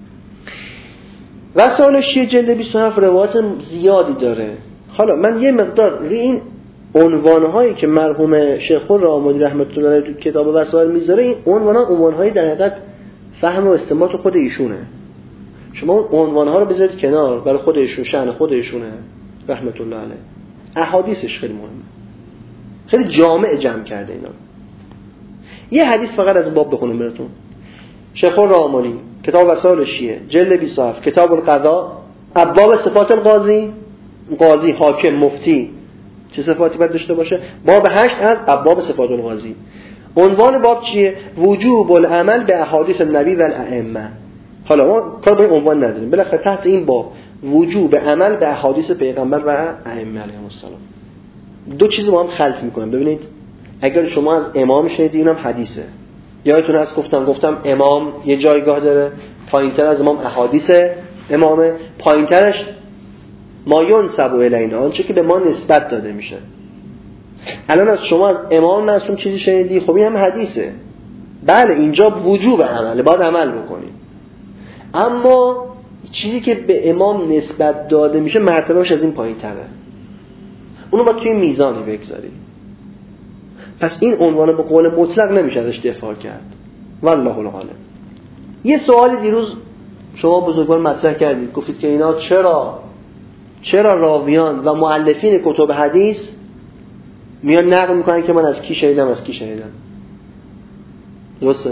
Speaker 3: وسائل شیعه جلد بیست و هفت روایات زیادی داره. حالا من یه مقدار روی این عنوانهایی که مرحوم شیخ رامادی رحمت الله علیه تو کتاب وسائل میذاره، این عنوانها عنوانهای در حقیقت فهم و استنباط خود ایشونه. شما اون عنوانها رو بذارید کنار، برای خود ایشون، شأن خود ایشونه رحمت الله علیه. احادیثش خیلی مهمه، خیلی جامع جمع کرده اینا. یه حدیث فقط از باب بخونم براتون. شیخ رامانی کتاب وسائل شیعه جلد بیست و هفت کتاب القضا، ابواب صفات القاضی، قاضی، حاکم، مفتی چه صفاتی باید داشته باشه. باب هشت از ابواب صفات القاضی. عنوان باب چیه؟ وجوب العمل به احادیث النبی و الائمه. حالا ما کار با این عنوان نداریم، بالاخره تحت این باب وجوب عمل به احادیث پیغمبر و ائمه علیهم السلام. دو چیز با هم خلط میکنن. ببینید اگر شما از امام شنیدید اینم حدیثه. یادتون هست گفتم گفتم امام یه جایگاه داره، پایینتر از امام احادیث امامه، پایینترش ما ینسب الینا، آنچه که به ما نسبت داده میشه. الان از شما از امام معصوم چیزی شنیدی، خب این هم حدیثه. بله اینجا وجوب عمله، باید عمل بکنیم. اما چیزی که به امام نسبت داده میشه مرتبهش از این پایین‌تره، اونو باید توی میزانی بگذاری. پس این عنوان به قول مطلق نمیشه ازش دفاع کرد. والله العالم. یه سوالی دیروز شما بزرگوار مطرح کردید، گفتید که اینا چرا چرا راویان و مؤلفین کتب حدیث میان نقل میکنن که من از کی شنیدم از کی شنیدم. درسته؟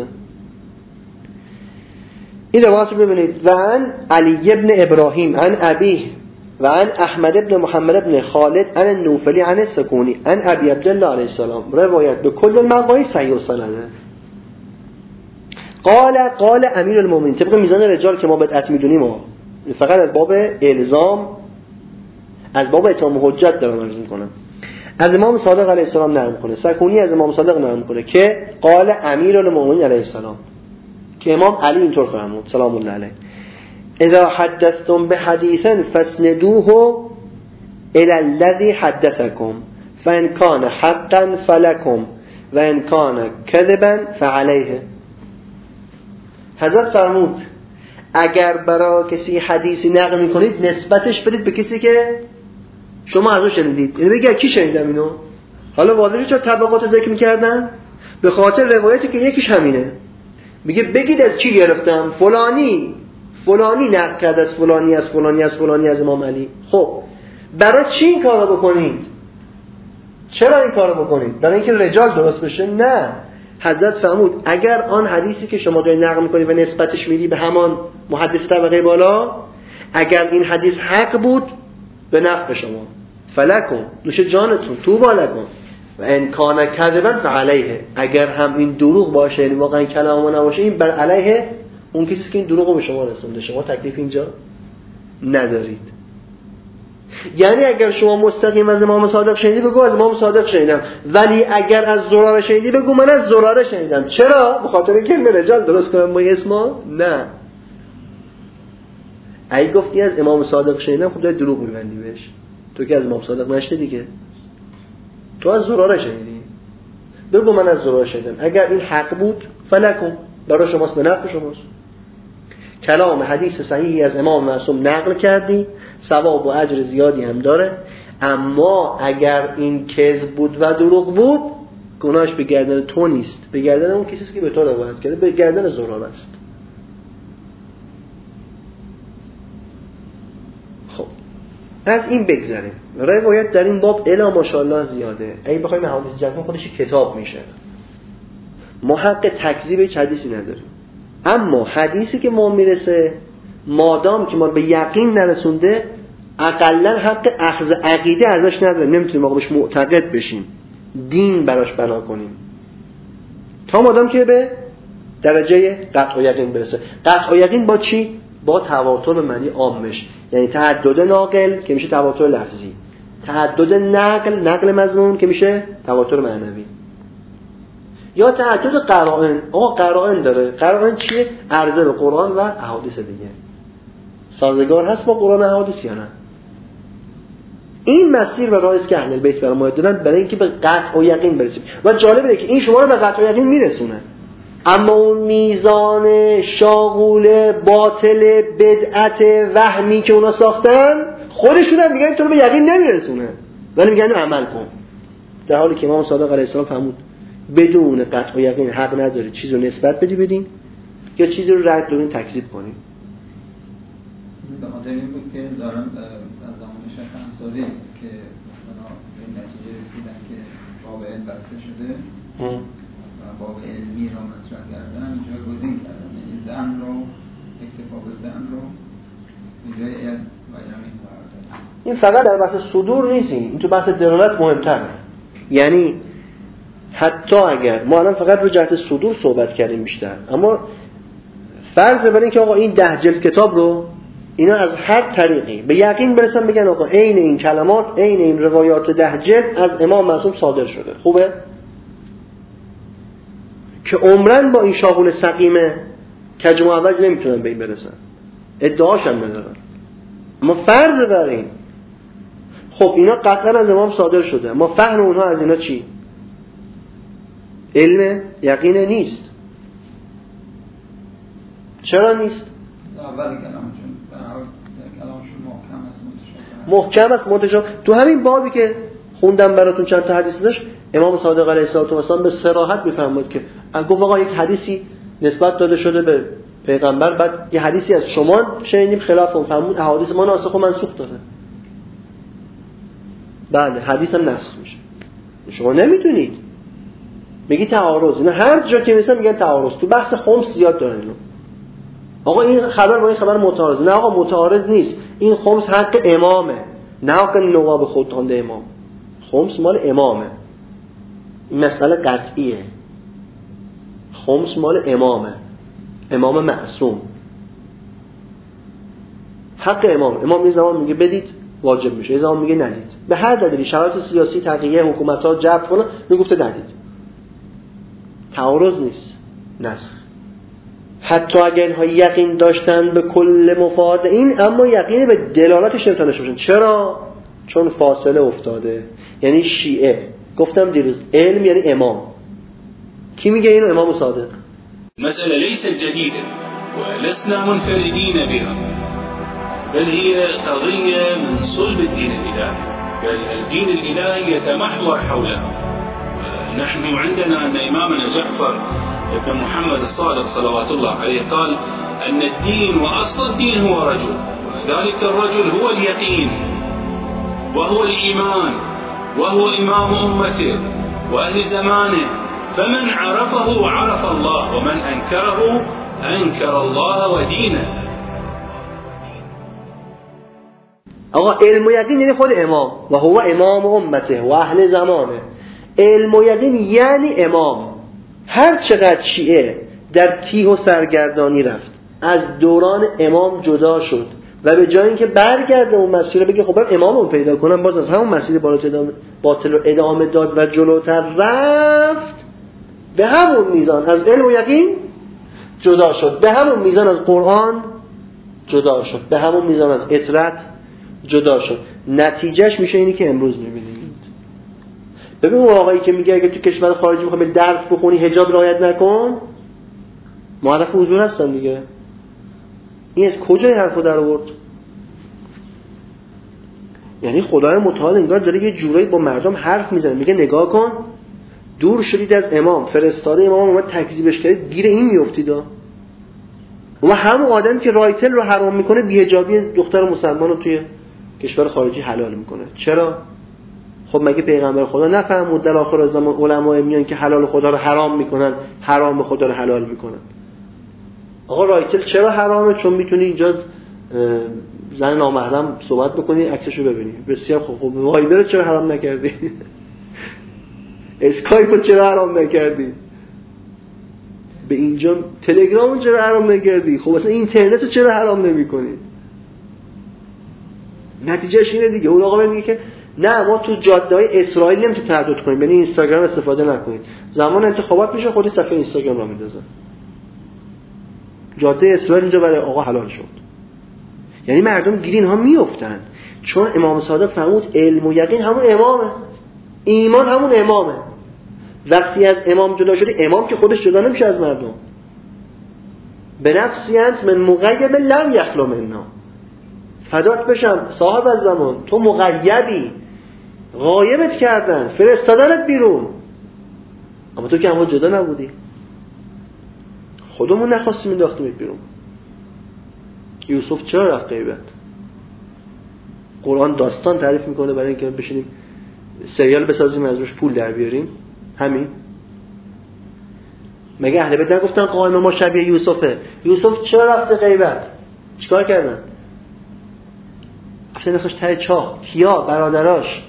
Speaker 3: این روایت رو ببینید. و عن علی ابن ابراهیم عن ابیه و عن احمد ابن محمد ابن خالد عن النوفلی عن السکونی عن ابی عبدالله علیه السلام. روایت به کل المقاطع صحیح و سنده. قال قال امیر المؤمنین، طبق میزان رجال که ما بدعت میدونیم، فقط از باب الزام، از باب اتمام حجت دارم عرض میکنم. از امام صادق علیه السلام نقل میکنه، سکونی از امام صادق نقل میکنه که قال امیر المؤمنین علیه السلام، که امام علی اینطور فرمود سلام الله علیه: اذا حدثتم بحديث فاسندوه الى الذي حدثكم فان كان حقا فلكم وان كان كذبا فعليه. حضرت فرمود اگر برای کسی حدیثی نقل میکنید نسبتش بدید به کسی که شما ازش شنیدید. یعنی بگید کی شنیدم اینو. حالا واضحه چرا طبقات ذکر میکردن؟ به خاطر روایتی که یکیش همینه. میگه بگید از کی گرفتم، فلانی فلانی نقل کرد از فلانی از فلانی از فلانی از امام علی. خب برای چی این کارو بکنید؟ چرا این کارو بکنید؟ برای اینکه رجال درست بشه؟ نه. حضرت فرمود اگر آن حدیثی که شما دارید نقل میکنید و نسبتش میدی به همان محدث طبقه بالا، اگر این حدیث حق بود به نفع شما، فلکم، نوش جانتون، توبا لکم، و ان کان کذبا فعلیه، اگر هم این دروغ باشه، یعنی واقعا کلام ما نباشه، این بر علیه اون کسی که این دروغو به شما رسونده. شما تکلیف اینجا ندارید. یعنی اگر شما مستقیم از امام صادق شنیدی بگو از امام صادق شنیدم، ولی اگر از زراره شنیدی بگو من از زراره شنیدم. چرا؟ به خاطر اینکه علم رجال درست کنم با اسما؟ نه. اگه گفتی از امام صادق شنیدم، خب داری دروغ میبندی بهش. تو که از امام صادق نشنیدی که، تو از زراره شنیدی. بگو من از زراره شنیدم. اگر این حق بود فلکم، برای شماست، به نفع شماست. کلام حدیث صحیحی از امام معصوم نقل کردی، ثواب و اجر زیادی هم داره. اما اگر این کذب بود و دروغ بود، گناهش به گردن تو نیست، به گردن اون کسی که به تو روایت کرده، به گردن زرار است. خب از این بگذریم. روایت در این باب الا ماشاءالله زیاده. اگه بخوایم احادیث جمع کنیم خودش کتاب میشه. ما حق تکذیب هیچ حدیثی نداریم. اما حدیثی که ما میرسه، مادام که ما به یقین نرسونده، اقلا حق اخذ عقیده ازش نداریم. نمیتونیم آقا بهش معتقد بشیم، دین براش بنا کنیم، تا مادام که به درجه قطع و یقین برسه. قطع و یقین با چی؟ با تواتر به معنی عامش، یعنی تعدد ناقل که میشه تواتر لفظی، تعدد نقل نقل مضمون که میشه تواتر معنوی، یا تعدد قرائن. آقا قرائن داره. قرائن چیه؟ عرضه به قرآن و احادیث دیگه. سازگار هست با قرآن و احادیث یا نه؟ این مسیر و راهی است که اهل بیت برای ما دادن برای اینکه به قطع و یقین برسیم. و جالبه که این شما رو به قطع و یقین میرسونه، اما اون میزان شاغول باطل بدعت وهمی که اونا ساختن، خودشون هم میگن تو رو به یقین نمیرسونه، ولی میگن عمل کن. در حالی که امام صادق علیه السلام فرمود بدون قطع و یقین حق نداری چیز رو نسبت بدی بدین، یا چیزی رو رد دارین تکذیب کنین.
Speaker 5: به خاطر این بود که ظاهراً از زمان شیخ انصاری که مثلا به این نتیجه رسیدن که باب علم بسته شده هم. و باب علمی را مطرح کردن، اینجا گزین کردن، یعنی زن رو، اکتفا به زن رو به جای علم و علمی قرار دادن.
Speaker 3: این فقط در بحث صدور نیستیم، این تو بحث دلالت مهمتره. یعنی حتی اگر ما الان فقط رو جهت صدور صحبت کردیم بیشتر، اما فرض بر این که آقا این ده جلد کتاب رو اینا از هر طریقی به یقین برسن بگن آقا عین این کلمات، عین این روایات ده جلد از امام معصوم صادر شده. خوبه؟ که عمرن با این شاغول سقیمه کج معوج نمیتونن به این برسن، ادعاش هم ندارن، اما فرض بر این. خب اینا قطعا از امام صادر شده، ما فهم اونها از اینا چی؟ علم یقین نیست. چرا نیست؟
Speaker 5: اول کلامشون کلامشون محکم است متشابه
Speaker 3: محکم است متشابه. تو همین بابی که خوندم براتون چند تا حدیث داشت، امام صادق علیه السلام به صراحت میفرمود که گفت آقا یک حدیثی نسبت داده شده به پیغمبر، بعد یه حدیثی از شما شنیدیم خلاف اون، فرمود احادیث ما ناسخ و منسوخ داره. بله حدیث هم نسخ میشه. شما نمیدونید، میگی تعارض. اینا هر جا که میسن میگن تعارض. تو بحث خمس زیاد دارن اینا. آقا این خبر با این خبر متعارض. نه آقا متعارض نیست، این خمس حق امامه، نه حق نواب خودخوانده امام. خمس مال امامه، این مسئله قطعیه. خمس مال امامه، امام معصوم، حق امام. امام یه زمان میگه بدید واجب میشه، یه زمان میگه ندید، به هر دلیلی، شرایط سیاسی، تغییر حکومت‌ها، جبر کنه، میگفته ندید. تعارض نیست، نسخ. حتی اگر اینها یقین داشتن به کل مفاد این، اما یقین به دلالتش نمیتونن داشته باشن. چرا؟ چون فاصله افتاده. یعنی شیعه، گفتم دیروز، علم یعنی امام. کی میگه اینو؟ امام صادق.
Speaker 1: مسألة ليست جديدة ولسنا منفردين بها، بل هي قضية من صلب الدين الإلهي، بل الدين الإلهي يتمحور حولها. ونحن عندنا أن إمامنا جعفر ابن محمد الصادق صلوات الله عليه قال أن الدين وأصل الدين هو رجل، وذلك الرجل هو اليقين وهو الإيمان وهو إمام أمته وأهل زمانه، فمن عرفه عرف الله ومن أنكره أنكر الله ودينه.
Speaker 3: آقا علم و یقین یعنی خود امام، و هو امام امته و اهل زمانه. علم و یقین یعنی امام. هر چقدر شیعه در تیه و سرگردانی رفت، از دوران امام جدا شد و به جای اینکه برگرده اون مسیر رو بگه خب برم امامو پیدا کنم، باز از همون مسیر باطل رو ادامه داد و جلوتر رفت، به همون میزان از علم و یقین جدا شد، به همون میزان از قرآن جدا شد، به همون میزان از اطرت جدا شد. نتیجهش میشه اینی که امروز میبینید. ببین اون آقایی که میگه اگه تو کشور خارجی میخوای درس بخونی حجاب رعایت نکن، معرف حضور هستن دیگه. این از کجای حرفو در آورد؟ یعنی خدای متعال انگار داره یه جورایی با مردم حرف میزنه، میگه نگاه کن، دور شدید از امام، فرستاده امام اومد تکذیبش کرد، گیر این میافتید. و همون آدمی که رایتل رو حرام میکنه بی‌حجابی دختر مسلمان رو توی کشور خارجی حلال میکنه. چرا؟ خب مگه پیغمبر خدا نفرمود در آخر زمان علما میان که حلال خدا رو حرام میکنن، حرام خدا رو حلال میکنن؟ آقا رایتل چرا حرامه؟ چون میتونی اینجا زن نامحرم صحبت بکنی، عکسشو ببینی. بسیار خوب. خب وایبر چرا حرام نکردی؟ اسکایپ چرا حرام نکردی؟ به اینجا تلگرام چرا حرام نکردی؟ خب اصلا اینترنت رو چرا حرام نمی‌کنی؟ نتیجهش اینه دیگه. اون آقا میگه که نه ما تو جاده‌های اسرائیل نمیتونیم تردد کنیم، یعنی اینستاگرام استفاده نکنید. زمان انتخابات میشه خود صفحه اینستاگرام را میندازن. جاده اسرائیل اینجا برای آقا حلال شد. یعنی مردم گیر اینها میافتن، چون امام صادق فرمود علم و یقین همون امامه، ایمان همون امامه. وقتی از امام جدا شدی، امام که خودش جدا نمیشه از مردم. به نفسی انت من مغیب لم یخلو منا، فدات بشم صاحب از زمان، تو مغیبی، غایبت کردن، فرستادنت بیرون، اما تو که همون جدا نبودی. خودمون نخواستیم انداختیمت بیرون. یوسف چرا رفت غیبت؟ قرآن داستان تعریف میکنه برای اینکه بشینیم سریال بسازیم از روش پول در بیاریم. همین. مگه اهل بیت نگفتن قائم ما شبیه یوسفه؟ یوسف چرا رفت غیبت؟ چیکار کردن؟ اصلا نخواست ته چاه. کیا؟ برادراش،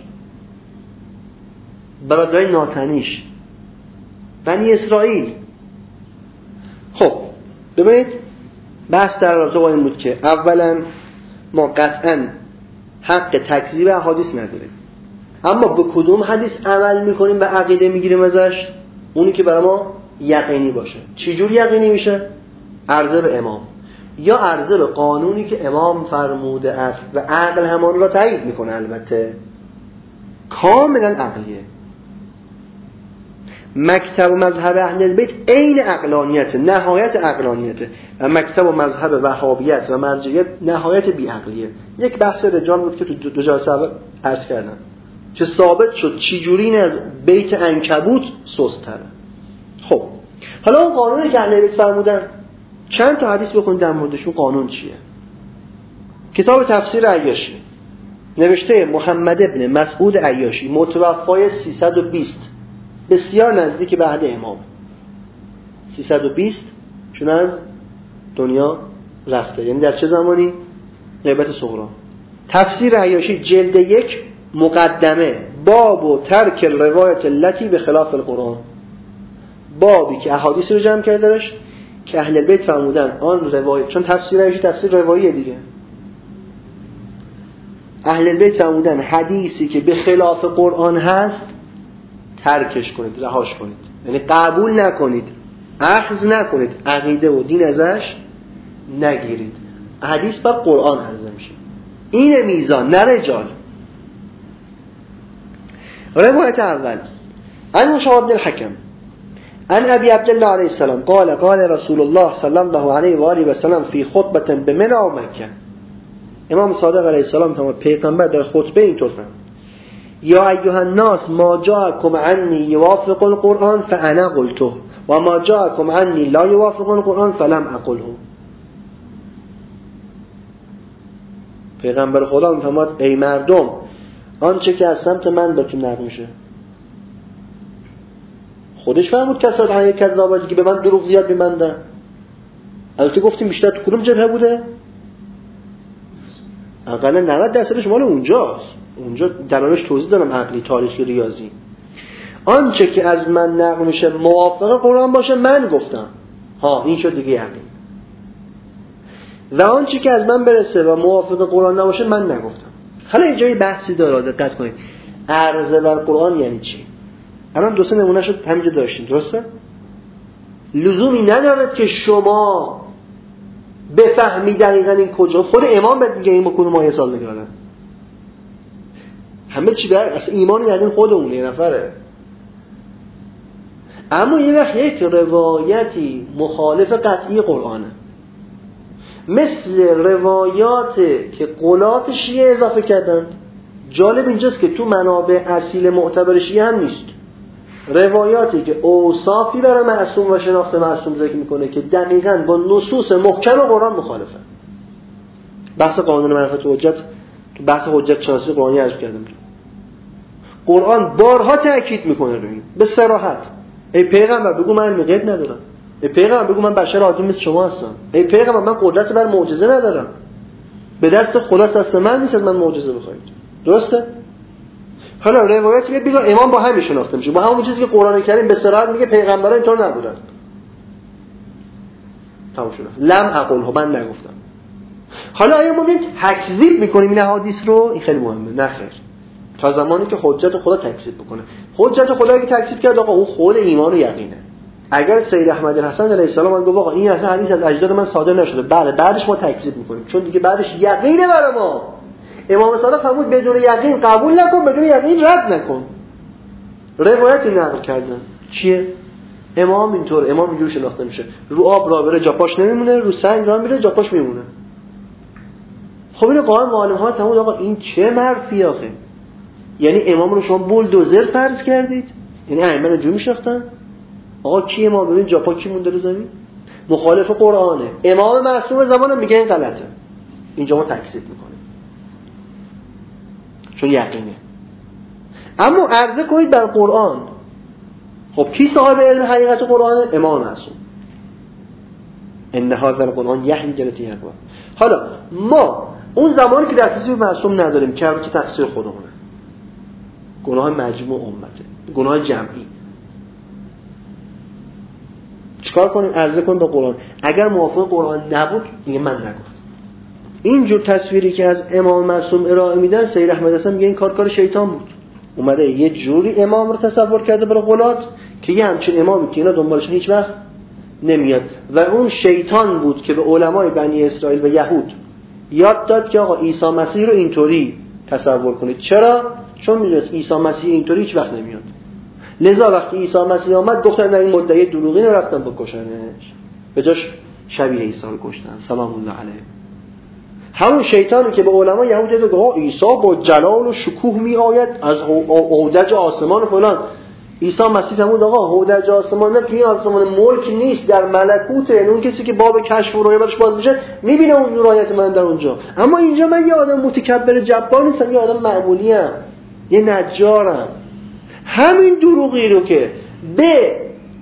Speaker 3: برادرای ناتنیش، بنی اسرائیل. خب ببینید بحث در رابطه با این بود که اولا ما قطعا حق تکذیب احادیث نداریم، اما به کدوم حدیث عمل میکنیم و عقیده میگیریم ازش؟ اونی که برای ما یقینی باشه. چی جور یقینی میشه؟ عرضه به امام یا عرضه به قانونی که امام فرموده است و عقل همان را تایید میکنه. البته کاملا عقلیه. مکتب و مذهب اهل بیت عین عقلانیت، نهایت عقلانیته، و مکتب و مذهب وهابیت و مرجعیت نهایت بی‌عقلیه. یک بحث رجال بود که تو دو جلسه اول عرض کردم که ثابت شد چی جوری این از بیت عنکبوت سست‌تره. خب حالا اون قانونی که اهل بیت فرمودن، چند تا حدیث بخونید در موردش. اون قانون چیه؟ کتاب تفسیر عیاشی نوشته محمد ابن مسعود عیاشی، متوفای سیصد و بیست، بسیار نزدیک به عهد امام. سیصد و بیست چون از دنیا رفته، یعنی در چه زمانی؟ غیبت صغرا. تفسیر عیاشی جلد یک، مقدمه، باب و ترک روایت التی به خلاف القرآن. بابی که احادیث رو جمع کرده داشت که اهل بیت فرمودن آن روایت، چون تفسیر عیاشی تفسیر رواییه دیگه، اهل بیت فرمودن حدیثی که به خلاف قرآن هست ترکش کنید، رهاش کنید، یعنی قبول نکنید، اخذ نکنید، عقیده و دین ازش نگیرید. حدیث با قرآن عرضه میشه. این میزان، نه رجال. روایت اول عن مشاب بن الحكم عن ابي عبد الله عليه السلام قال قال رسول الله صلى الله عليه و آله و سلم في خطبه بمنى و مکه. امام صادق علیه السلام فرمود پیغمبر در خطبه اینطور فرمود: یا ایها الناس ما جاءكم عني يوافق القرآن فانا قلته و ما جاءكم عني لا يوافق القرآن فلم اقله. پیغمبر خدا میفرماد ای مردم، آنچه که از سمت من بهتون نقل میشه، خودش فرمود کسات علیه کذاباتی که به من دروغ زیاد میبندن. البته گفتیم بیشتر تو کدوم جبهه بوده؟ اقلا نود درصدش مال اونجاست. اونجا دلالش توضیح دارم، عقلی، تاریخی، ریاضی. آنچه که از من نقل میشه موافق قرآن باشه من گفتم، ها این شد دیگه یقین. و آنچه که از من برسه و موافق قرآن نباشه من نگفتم. حالا اینجا یه بحثی داره، دقت کنید. عرضه بر قرآن یعنی چی؟ الان دو سه نمونه شد همینجا داشتیم، درسته؟ لزومی نداره که شما بفهمی دقیقاً این کجا. خود امام بهت میگه این بکنه ما یه سال نگرانه. همه چی در اصلا ایمان یعنی خود اون یه نفره. اما یه وقت یک روایتی مخالف قطعی قرآنه، مثل روایات که قولات شیعه اضافه کردند. جالب اینجاست که تو منابع اصیل معتبر شیعه هم نیست. روایاتی که اوصافی برای معصوم و شناخت معصوم ذکر میکنه که دقیقاً با نصوص محکم قرآن مخالفه. بحث قانون معرفت و حجت تو بحث حجت شناسی قرآنی عرض کردم. قرآن بارها تأکید میکنه روی این به صراحت. ای پیغمبر بگو من علم غیب ندارم. ای پیغمبر بگو من بشر عادی مثل شما هستم. ای پیغمبر من قدرت بر معجزه ندارم. به دست خداست، دست من نیست من معجزه بخواید. درسته؟ حالا روایت میگه بگو امام با همین شناخته میشه، با همون چیزی که قرآن کریم به صراحت میگه پیغمبران اینطور نبودن. تموم شد. لم اقله، من نگفتم. حالا آیا ما میگیم تکذیب میکنیم این حدیث رو؟ این خیلی مهمه. نه خیر. تا زمانی که حجت خدا تکذیب بکنه. حجت خدا اگه تکذیب کرد آقا اون خود ایمان و یقینه. اگر سید احمد الحسن علیه السلام من گفت آقا این اصلا حدیث از اجداد من صادر نشده، بله بعدش ما تکذیب میکنیم چون دیگه بعدش یقینه برای ما. امام صادق فرمود بدون یقین قبول نکن، بدون یقین رد نکن. روایتی نقل کردن چیه؟ امام اینطور، امام اینجور شناخته میشه. رو آب راه بره جا پاش نمیمونه، رو سنگ راه میره جا پاش میمونه. خب این قائم معلم ها فرمود آقا این چه مرفی آخه؟ یعنی امام رو شما بولدوزر فرض کردید؟ یعنی ائمه رو جو میشناختن؟ آقا کی امام ببین جا پا کی مونده رو زمین؟ مخالف قرآنه. امام معصوم زمانه میگه این غلطه. اینجا ما تکذیب میکنیم چون یقینه. اما عرضه کنید بر قرآن. خب کی صاحب علم حقیقت قرآنه؟ امام معصوم. ان هذا القرآن یحیی جلتی یقوا. حالا ما اون زمانی که دسترسی به معصوم نداریم که البته تقصیر خودمونه، گناه مجموع امته، گناه جمعی، چیکار کنیم؟ عرضه کنیم به قرآن. اگر موافق قرآن نبود دیگه من نگفتم. اینجور تصویری که از امام معصوم ارائه میدن، سید احمد حسن میگه این کار کار شیطان بود. اومده یه جوری امام رو تصور کرده برای غلات که یه همچین امامی که اینا دنبالش هیچ وقت نمیاد و اون شیطان بود که به علمای بنی اسرائیل و یهود یاد داد که آقا عیسی مسیح رو اینطوری تصور کنید. چرا؟ چون میدونست عیسی مسیح اینطوری هیچ وقت نمیاد. لذا وقتی عیسی مسیح آمد گفتن این مدعی دروغین رو رفتن بکشنش، به جاش شبیه عیسی رو کشتن سلام الله علیه. همون شیطانی که به علما یهود داد که عیسی با جلال و شکوه می آید از هودج آسمان و فلان. عیسی مسیح فرمود آقا هودج آسمان نه توی آسمان ملک نیست، در ملکوته. یعنی اون کسی که باب کشف و رؤیه براش باز میشه میبینه اون نورانیت من در اونجا. اما اینجا من یه آدم متکبر جبار نیستم، یه آدم معمولی ام، یه نجارم. همین دروغی رو که به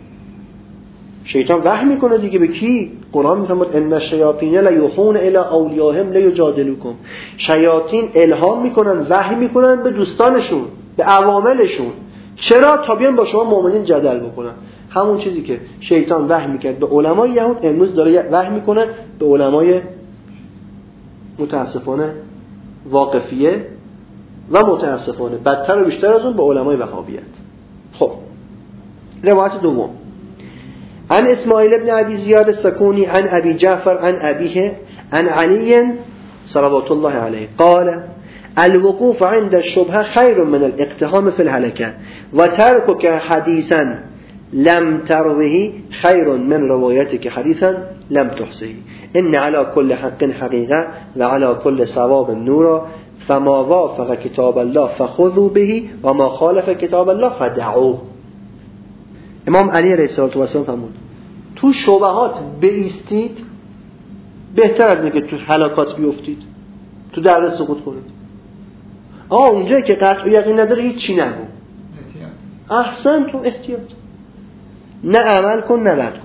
Speaker 3: شیطان وحی میکنه دیگه، به کی؟ قرآن میفرماد ان الشیاطین لیوحون الی اولیاءهم لیجادلوکم. شیاطین الهام میکنن، وحی میکنن به دوستانشون، به عواملشون. چرا؟ تا بیان با شما مؤمنین جدل بکنن. همون چیزی که شیطان وحی میکرد به علمای یهود امروز داره وحی میکنه به علمای متاسفانه واقفیه و متاسفانه بدتر و بیشتر از اون به علمای وهابیت. خب روایت دوم عن اسماعیل ابن ابی زیاد السکونی عن ابی جعفر عن ابیه عن علی صلوات الله علیه قال الوقوف عند الشبهه خیر من الاقتحام في الهلكه وتركك حديثا لم تروه خیر من روایتك حديثا لم تحصه ان على كل حق حقيقه وعلى كل صواب نورا فما وافق کتاب الله فخذوا به و ما خالف کتاب الله فدعوه. امام علی علیه السلام فرمود تو شبهات بایستید بهتر از اینه که تو هلاکات بیفتید، تو در سقوط کنید. آه اونجایی که قطع و یقین نداره هیچ چی نگو، احسن تو احتیاط، نه عمل کن نه رد کن،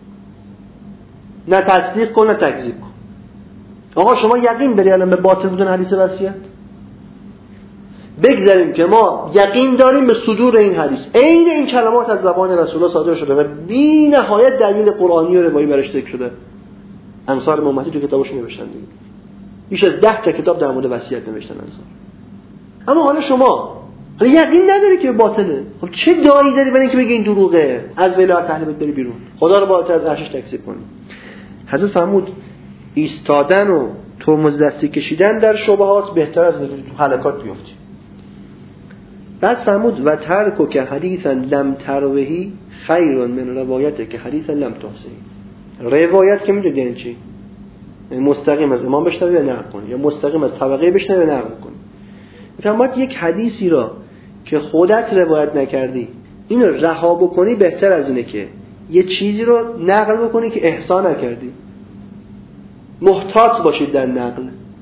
Speaker 3: نه تصدیق کن نه تکذیب کن. آقا شما یقین داری الان به باطل بودن حدیث وصیت؟ بگذاریم که ما یقین داریم به صدور این حدیث، عین این کلمات از زبان رسول الله صادر شده و بی نهایت دلیل قرآنی و روایی برش ذکر شده. انصار امامتی تو کتابش نوشتن دیگه، بیش از ده تا کتاب در مورد وصیت نوشتن انصار. اما حالا شما حالا یقین نداری که باطله، خب چه دایی داری برای اینکه بگی این دروغه، از ولایت اهل بیت بری بیرون، خدا رو بالاتر از عرشش تکذیب کنی؟ حضرت فرمود ایستادن و ترمز دستی کشیدن در شبهات بهتر از اینکه تو هلاکات بیفتی. بعد فرمود و ترک که حدیثا لم تروهی خیر من روایت که حدیثا لم تحصی. روایت که میدونی یعنی چی؟ مستقیم از امام بشنوی یا نقل کنی، یا مستقیم از طبقه بشنوی یا نقل کنی. فرمود یک حدیثی را که خودت روایت نکردی اینو رها بکنی بهتر از اینه که یه چیزی رو نقل بکنی که احسان نکردی. محتاط باشید در نقل.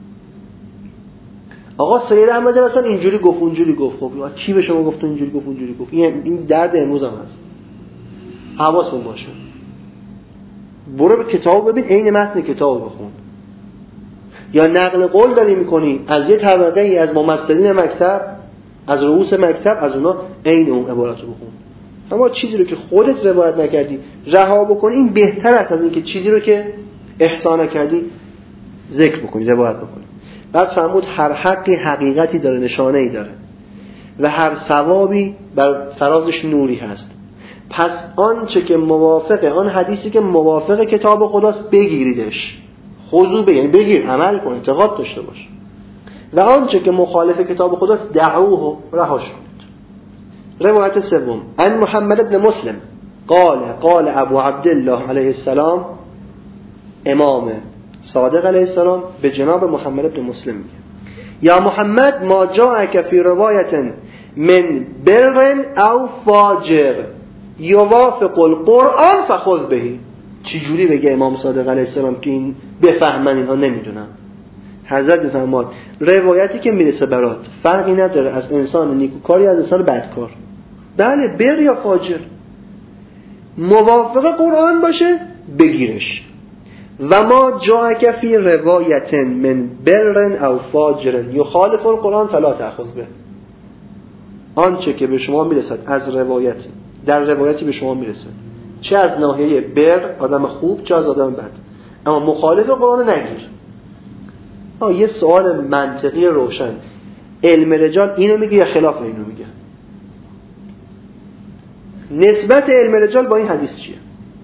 Speaker 3: آقا سید احمد حسن اینجوری گفت اونجوری گفت، خب کی به شما گفت اینجوری گفت اونجوری گفت؟ این درد امروز هم هست. حواستون باشه. برو به کتاب ببین، عین متن کتاب بخون. یا نقل قول داری میکنی از یه طبقه ای از ممثلین مکتب، از رؤوس مکتب، از اونا عین اون عبارت رو بخون. اما چیزی رو که خودت روایت نکردی رها بکنی این بهتر است از اینکه چیزی رو که احسان نکردی ذکر بکنی، روایت بکنی. بعد فرمود هر حقی حقیقتی داره، نشانه ای داره و هر ثوابی بر فرازش نوری هست. پس آنچه که موافقه، آن حدیثی که موافق کتاب خداست بگیریدش، خضوع به، یعنی بگیر، عمل کن، اعتقاد داشته باش. و آنچه که مخالف کتاب خداست دعوه، رهاش کنید. روایت سوم عن محمد بن مسلم قال قال ابو عبدالله علیه السلام، امام صادق علیه السلام به جناب محمد بن مسلم میگه یا محمد ما جاءک فی روایت من بر او فاجر یوافق القرآن فخذ بهی. چی جوری بگه امام صادق علیه السلام که این بفهمن اینها نمیدونم؟ حضرت میفرماد روایتی که میرسه برات فرقی نداره از انسان نیکوکاری از انسان بدکار، بله بر یا فاجر، موافق قرآن باشه بگیرش. و ما جاءک فی روایت من بر او فاجر یخالف القرآن فلا تأخذ به. آنچه که به شما میرسد از روایت، در روایتی به شما میرسه، چه از ناحیه بر آدم خوب چه از آدم بد، اما مخالف قرآن نگیر. آه یه سوال منطقی روشن، علم رجال اینو میگه یا خلاف اینو میگه؟ نسبت علم رجال با این حدیث چیه؟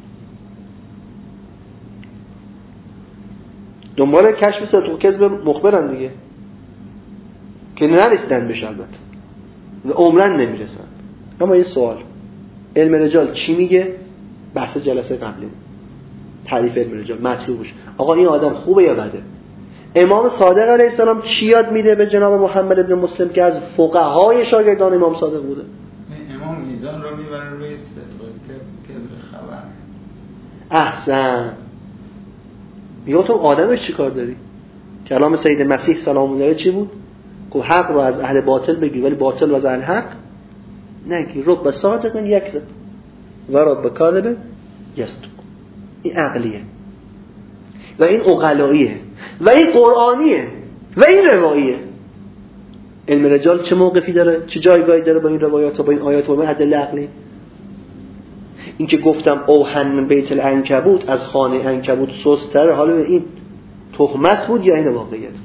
Speaker 3: دنبال کشف صدق و کذب مخبرن دیگه که نرسیدن بشه البته و عمرن نمیرسن. اما یه سوال، علم رجال چی میگه؟ بحث جلسه قبلی تعریف علم رجال مطلوبش، آقا این آدم خوبه یا بده؟ امام صادق علیه السلام چی یاد میده به جناب محمد ابن مسلم که از فقهای شاگردان امام صادق بوده؟
Speaker 5: امام میزان رو میبره روی صدق که خبر.
Speaker 3: احسن. یا تو آدمش چی کار داری؟ کلام سید مسیح سلام الله علیه چی بود؟ که حق رو از اهل باطل بگی ولی باطل رو از اهل حق نگی. رب صادق یکذب و رب کاذب یصدق. این عقلیه و این عقلاییه و این قرآنیه و این رواییه. علم رجال چه موقفی داره؟ چه جایگاهی داره با این روایات و با این آیات و با این ادله عقلی؟ این که گفتم اوهن من بیت العنکبوت، از خانه عنکبوت سست‌تره، حالا این تهمت بود یا این واقعیت بود؟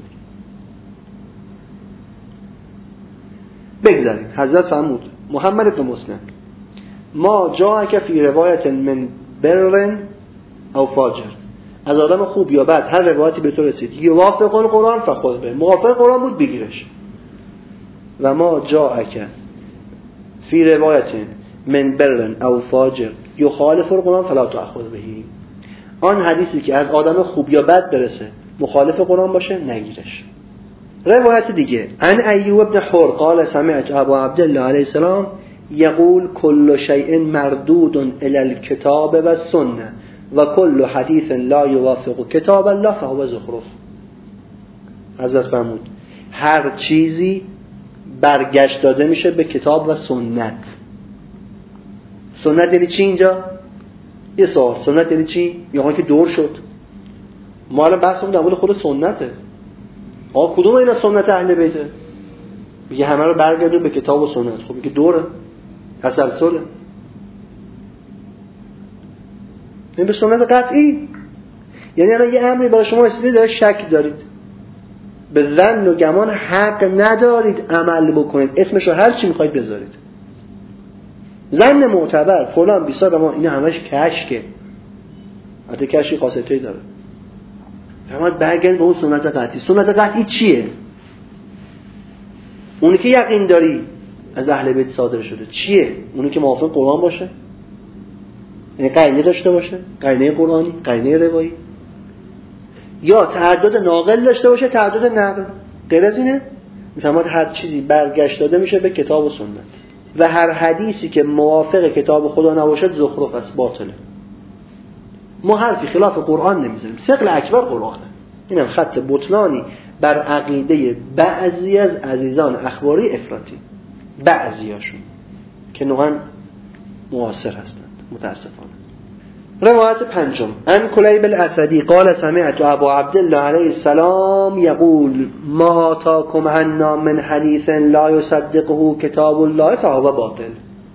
Speaker 3: بگذاریم. حضرت فرمود محمد ابن مسلم ما جاءک فی روایت من بر او فاجر، از آدم خوب یا بد هر روایتی به تو رسید یوافق القرآن فخذ به، موافق قرآن بود بگیرش. و ما جاءک فی روایت من بر او فاجر یخالف القرآن فلا تأخذ به، آن حدیثی که از آدم خوب یا بد برسه مخالف قرآن باشه نگیرش. روایت دیگه عن ایوب بن حر قال سمعت ابا عبدالله علیه السلام یقول کل شیء مردود الی الکتاب و السنه و کل حدیث لا یوافق کتاب الله فهو زخرف. حضرت فرمود هر چیزی برگشت داده میشه به کتاب و سنت. سنت یعنی چی اینجا؟ یه سوال، سنت یعنی چی؟ یعنی که دور شد. ما الان بحثمون در مورد خود سنته. آقا کدوم اینا سنت اهل بیته؟ میگه همه رو برگردون به کتاب و سنت. خب میگه دوره، تسلسله. این به سنت قطعی. یعنی الان یه امری برای شما رسیده داره شک دارید، به ظن و گمان حق ندارید عمل بکنید، اسمشو هر چی میخواید بذارید. ظن معتبر فلان بیسار ما اینا همش کشکه، البته کشکی خاصیتی داره. اما برگرد به اون سنت قطعی. سنت قطعی چیه؟ اونی که یقین داری از اهل بیت صادر شده. چیه؟ اونی که موافق قرآن باشه، یعنی قرینه داشته باشه، قرینه قرآنی، قرینه روایی، یا تعدد ناقل داشته باشه، تعدد نقل. غیر از اینه میفهمد هر چیزی برگشت داده میشه به کتاب و سنت و هر حدیثی که موافق کتاب خدا نباشد زخرف است، باطله. ما حرفی خلاف قرآن نمیزنیم، ثقل اکبر قرآنه. اینم خط بطلانی بر عقیده بعضی از عزیزان اخباری افراطی، بعضیاشون که نوعا معاصر هستند متاسفانه. روایت پنجم عن کلیب الاسدی قال سمعت ابا عبدالله علیه السلام یقول ما آتاکم عنا من حدیث لا یصدقه کتاب الله فهو باطل.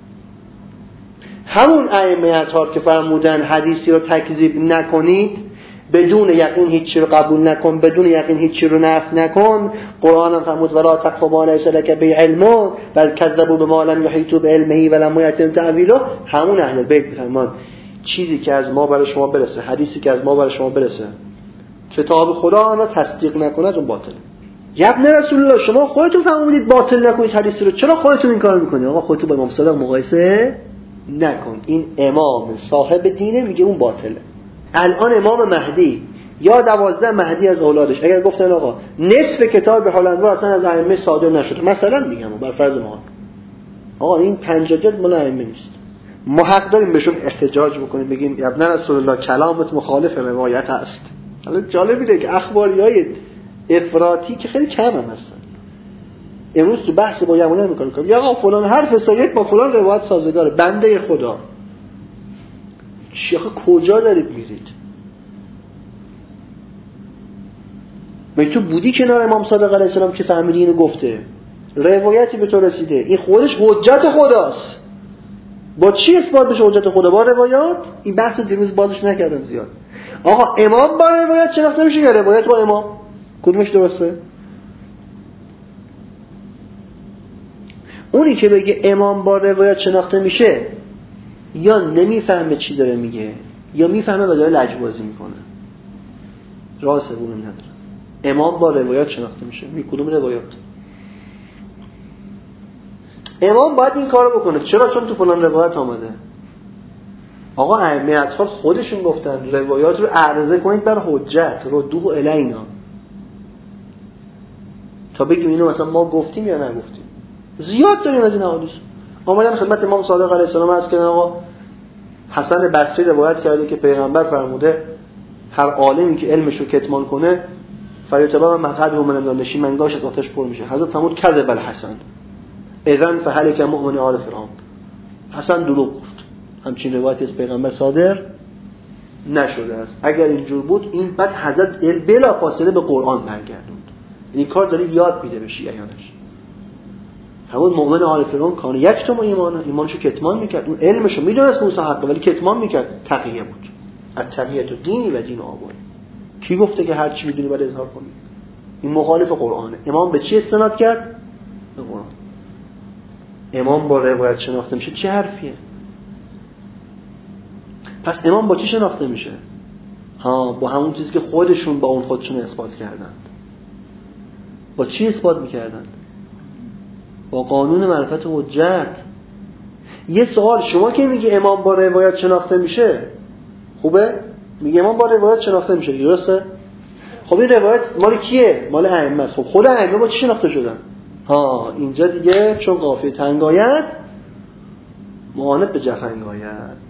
Speaker 3: همون ائمه اطهار که فرمودن حدیثی رو تکذیب نکنید، بدون یقین هیچی رو قبول نکن، بدون یقین هیچی رو نفی نکن. قرآن هم فرمود ولا تقف ما لیس لک به علم بل کذبوا بما لم یحیطوا بعلمه ولم یأتهم تأویله. همون اهل بیت میفرمان چیزی که از ما برای شما برسه، حدیثی که از ما برای شما برسه، کتاب خدا آن را تصدیق نکند اون باطله. ابن رسول الله شما خودتون فهمیدید باطل نکنید حدیثی رو، چرا خودتون این کارو میکنید؟ آقا خودتون با امام صادق مقایسه نکن. این امام صاحب دینه میگه اون باطله. الان امام مهدی یا دوازده مهدی از اولادش اگر گفتن آقا نصف کتاب هالندور اصلا از ائمه صادر نشده، مثلا میگم بر فرض ما، آقا این پنجاه جلد مال ائمه نیست، ما حق داریم بهشون احتجاج بکنیم، بگیم ابن رسول الله کلامت مخالف روایت است. حالا جالبه که اخباریای افراطی که خیلی کم هم هستن امروز تو بحث با یمونه میکنن یا آقا فلان حرف سید با فلان روایت سازگاره. بنده خدا شیخ کجا دارید میرید؟ مگه تو بودی کنار امام صادق علیه السلام که فهمیدی اینو گفته، روایتی به تو رسیده، این خودش حجت خداست. با چی اثبات بشه حجت خدا؟ با روایات. این بحث دیروز بازش نکردم زیاد. آقا امام با روایت شناخته میشه یا روایت با امام؟ کدومش درسته؟ اونی که بگه امام با روایت شناخته میشه یا نمیفهمه چی داره میگه یا میفهمه و داره لجبازی میکنه. راه سوم نداره. امام با روایت شناخته میشه. می کدوم روایات؟ امام باید این کارو بکنه. چرا؟ چون تو فلان روایت آمده. آقا ائمه اطهار خودشون گفتن روایات رو عرضه کنید بر حجت، ردوه الینا، تا بگیم اینو مثلا ما گفتیم یا نگفتیم. زیاد داریم از این حدیث. آمدن خدمت امام صادق علیه السلام عرض کردن آقا حسن بصری روایت کرده که پیغمبر فرموده هر عالمی که علمشو کتمان کنه فیتبع مقعده من النار، نشیمنگاهش از آتش پر میشه. حضرت فرمود کذب الحسن اذن فهلک مؤمن آل فرعون. حسن دروغ گفت. همچین روایتی از پیغمبر صادر نشده است. اگر اینجور بود این بعد حضرت بلا فاصله به قرآن برگردوند. این کار داره یاد میده به شیعیانش. همون مؤمن آل فرعون کانه یک تو ایمان ایمانشو کتمان میکرد. اون علمشو میدونست موسی حقه ولی کتمان میکرد. تقیه بود. التقیه تو دینی و دین آبایی. کی گفته که هر چی میدونی باید اظهار کنی؟ این مخالف قرآنه. امام به چی استناد کرد؟ به قرآن. امام با روایت شناخته میشه. چه حرفیه؟ پس امام با چی شناخته میشه؟ ها، با همون چیزی که خودشون با اون خودشون اثبات کردند. با چی اثبات میکردند؟ با قانون معرفت و حجت. یه سوال، شما که میگی امام با روایت شناخته میشه خوبه؟ میگه امام با روایت شناخته میشه، درسته؟ خب این روایت مال کیه؟ مال ائمه است. خب خود ائمه با چی شناخته شدن؟ ها، اینجا دیگه چون قافیه تنگ آید معاند به جفنگ آید.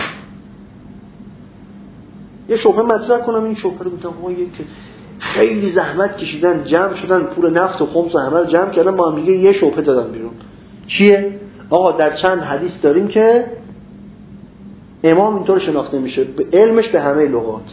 Speaker 3: یه شبهه مطرح کنم. این شبهه رو میتونم آقا یک خیلی زحمت کشیدن جمع شدن پول نفت و خمس و همه رو جمع کردن با هم دیگه یه شبهه دادن بیرون. چیه؟ آقا در چند حدیث داریم که امام اینطور شناخته میشه به علمش به همه لغات.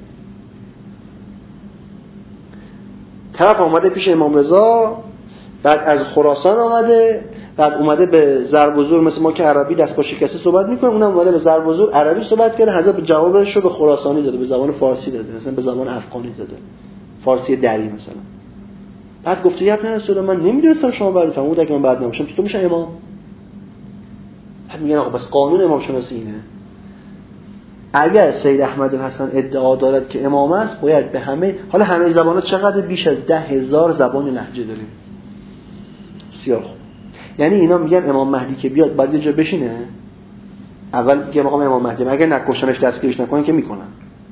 Speaker 3: طرف آمده پیش امام رضا، بعد از خراسان آمده، بعد اومده به ضرب و زور مثل ما که عربی دست با شکسته صحبت میکنه، اونم اومده به ضرب و زور عربی صحبت کرده. حضرت به جوابش رو به خراسانی داده، به زبان فارسی داده، مثلا به زبان افغانی داده، فارسی دری مثلا. بعد گفته یا ابن رسول الله من نمیدونستم شما بعد فرمود اگه من بعد نباشم تو میشه امام. بعد میگن آقا بس قانون امام شناسی اینه. اگر سید احمد حسن ادعا دارد که امام است باید به همه، حالا همه زبان‌ها چقدر؟ بیش از ده هزار زبان لهجه داریم. بسیار خوب. یعنی اینا میگن امام مهدی که بیاد باید یه جا بشینه، اول میگه مقام امام مهدی اگر نکشنش دستگیرش نکنن که میکنن،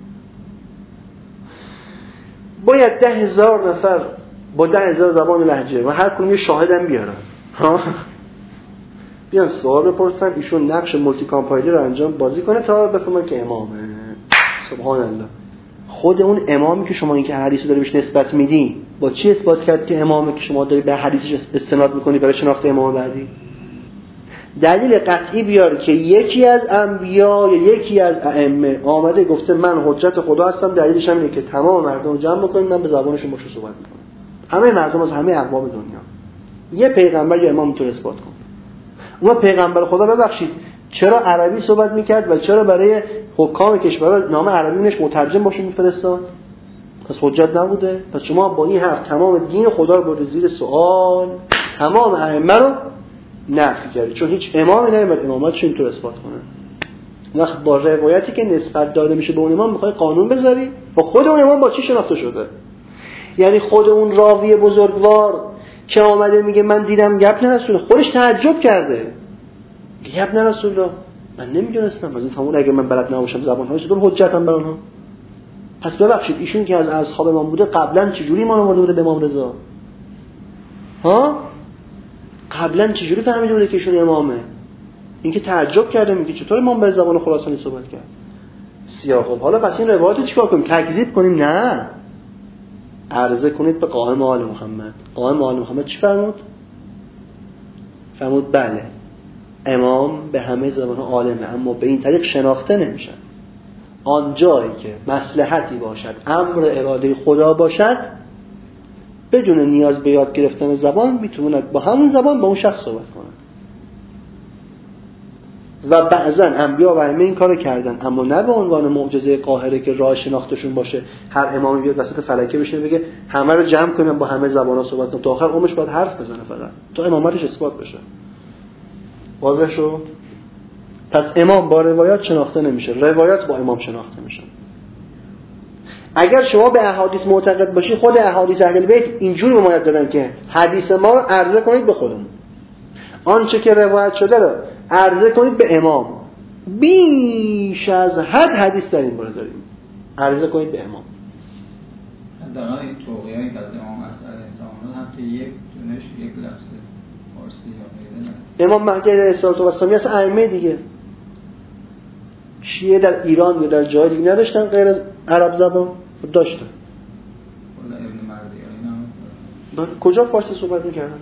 Speaker 3: باید ده هزار نفر با ده هزار زبان لهجه و هر کدوم یه شاهدم بیارن ها بیان سوال بپرسن، ایشون نقش مولتی کامپایلر رو انجام بازی کنه تا بفهمن که امامه. سبحان الله. خود اون امامی که شما این که حدیث رو داری بهش نسبت میدی با چی اثبات کرد که امامه که شما داری به حدیثش استناد میکنی برای شناخت امام بعدی؟ دلیل قطعی بیار که یکی از انبیا یا یکی از ائمه آمده گفته من حجت خدا هستم، دلیلش هم اینه که تمام مردم رو جمع بکنید من به زبانشون باشه صحبت میکنم. همه مردم از همه اقوام دنیا. یه پیغمبر یا امام تو اثبات کن. اون پیغمبر خدا ببخشید چرا عربی صحبت میکرد و چرا برای حکام کشورها نام عربی نش مترجم باشه میفرستاد؟ پس حجت نبوده؟ پس شما با این حرف تمام دین خدا رو برده زیر سوال، تمام ائمه رو نفی کردید، چون هیچ امامی نمیاد اماماتش اینطور اثبات کنه. وقت با روایتی که نسبت داده میشه به اون امام میخوای قانون بذاری؟ با خود اون امام با چی شناخته شده؟ یعنی خود اون راوی بزرگوار که آمده میگه من دیدم ابن رسول خودش تعجب کرده، میگه ابن رسول الله من نمیدونستم، از این فهمون اگه من بلد نباشم زبان‌های چطور حجتم بر اونها؟ پس ببخشید ایشون که از اصحاب امام بوده قبلا چجوری ایمان آورده بوده به امام رضا؟ ها؟ قبلا چجوری فهمیده بوده که ایشون امامه؟ اینکه تعجب کرده میگه چطور امام به زبان خراسانی صحبت کرد؟ بسیار خوب. حالا پس این روایتو چیکار کنیم؟ تکذیب کنیم؟ نه. عرضه کنید به قائم آل محمد. قائم آل محمد چی فرمود؟ فرمود بله امام به همه زبان عالمه اما به این طریق شناخته نمیشن. آن جایی که مصلحتی باشد، امر اراده خدا باشد، بدون نیاز به یاد گرفتن زبان میتوند با همون زبان با اون شخص صحبت کنه. و بعضا انبیا و ائمه این کارو کردن، اما نه به عنوان معجزه قاهره که راه شناختشون باشه. هر امامی بیاد وسط فلکه بشینه بگه همه رو جمع کنم با همه زبانا صحبت کنم، تا آخر عمرش باید حرف بزنه فقط تا امامتش اثبات بشه. واضح شد؟ پس امام با روایات شناخته نمیشه، روایات با امام شناخته میشه. اگر شما به احادیث معتقد باشی، خود احادیث اهل بیت اینجوری ممایز دادن که حدیث ما رو عرضه کنید به خودمون، آنچه که روایت شده رو عرضه کنید به امام. بیش از حد حدیث در این باره داریم، عرضه کنید به امام.
Speaker 5: در این توقیه‌ای که از امام اصل علیه السلام هم که یک دونش یک لفظ فارسی یا غیره
Speaker 3: امام مهدی علیه السلام اصلا ائمه دیگه شیعه در ایران یا در جای دیگه نداشتن غیر از عرب زبان؟ داشتن.
Speaker 5: ولی ابن مردی اینا
Speaker 3: کجا فارسی صحبت میکردن؟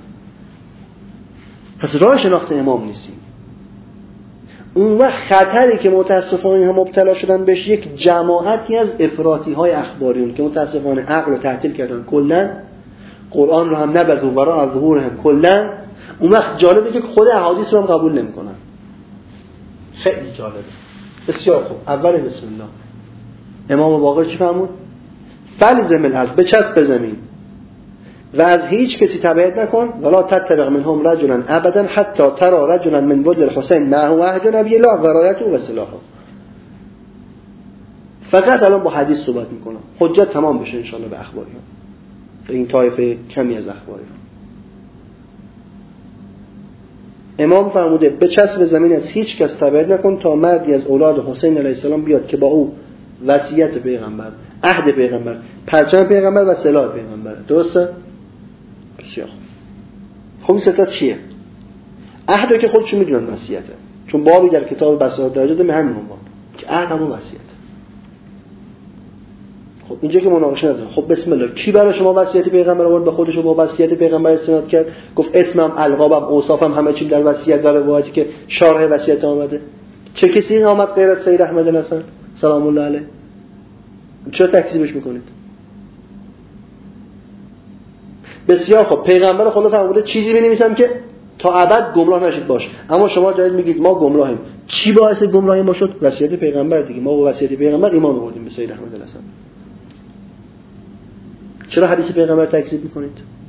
Speaker 3: پس راه شناخت امام نیستیم. اون وقت خطری که متاسفانه هم مبتلا شدن بهش یک جماعتی از افراطی های اخباریون که متاسفانه عقل رو تعطیل کردن کلا، قرآن رو هم نبذوا وراء ظهورهم کلا. اون وقت جالبه که خود احادیث رو هم قبول نمیکنن. خیلی جالبه. بسیار خوب. اول بسم الله امام باقر چی فرمود؟ فلزم الارض، بچسب به زمین و از هیچ کسی تبعیت نکن، ولا تتبع منهم رجلا ابدا حتی ترى رجلا من ولد الحسین معه عهد نبی الله و رایته و سلاحه. فقط الان با حدیث صحبت میکنم، حجت تمام بشه ان شاء الله به اخباریان، به این طایفه کمی از اخباریان. امام فرموده بچسب به زمین، از هیچ کس تبعیت نکن تا مردی از اولاد حسین علیه السلام بیاد که با او وصیت پیغمبر، عهد پیغمبر، پرچم پیغمبر و سلاح پیغمبر. درسته؟ بسیار خوب. خب این ستا چیه؟ عهدو که خودشون میدونن وصیته، چون بابی در کتاب بصائر درجات به همین عنوان که عهد همون وصیته. خب اینجا که مناقشه نداره. خب بسم الله، کی برای شما وصیت پیغمبر آورد به خودش و با وصیت پیغمبر استناد کرد؟ گفت اسمم، القابم، اوصافم همه چیم در وصیت و روایتی که شارح وصیت آمده. چه کسی آمد غیر از سید احمد الحسن سلام الله علیه؟ چرا تکذیبش میکنید؟ بسیار خب. پیغمبر خدا فرموده چیزی بنویسم که تا ابد گمراه نشید باش، اما شما دارید میگید ما گمراهیم. چی باعث گمراهی ما شد؟ وصیت پیغمبر دیگه. ما با وصیت پیغمبر ایمان آوردیم به سید احمد الحسن. چرا حدیث پیغمبر تکذیب میکنید؟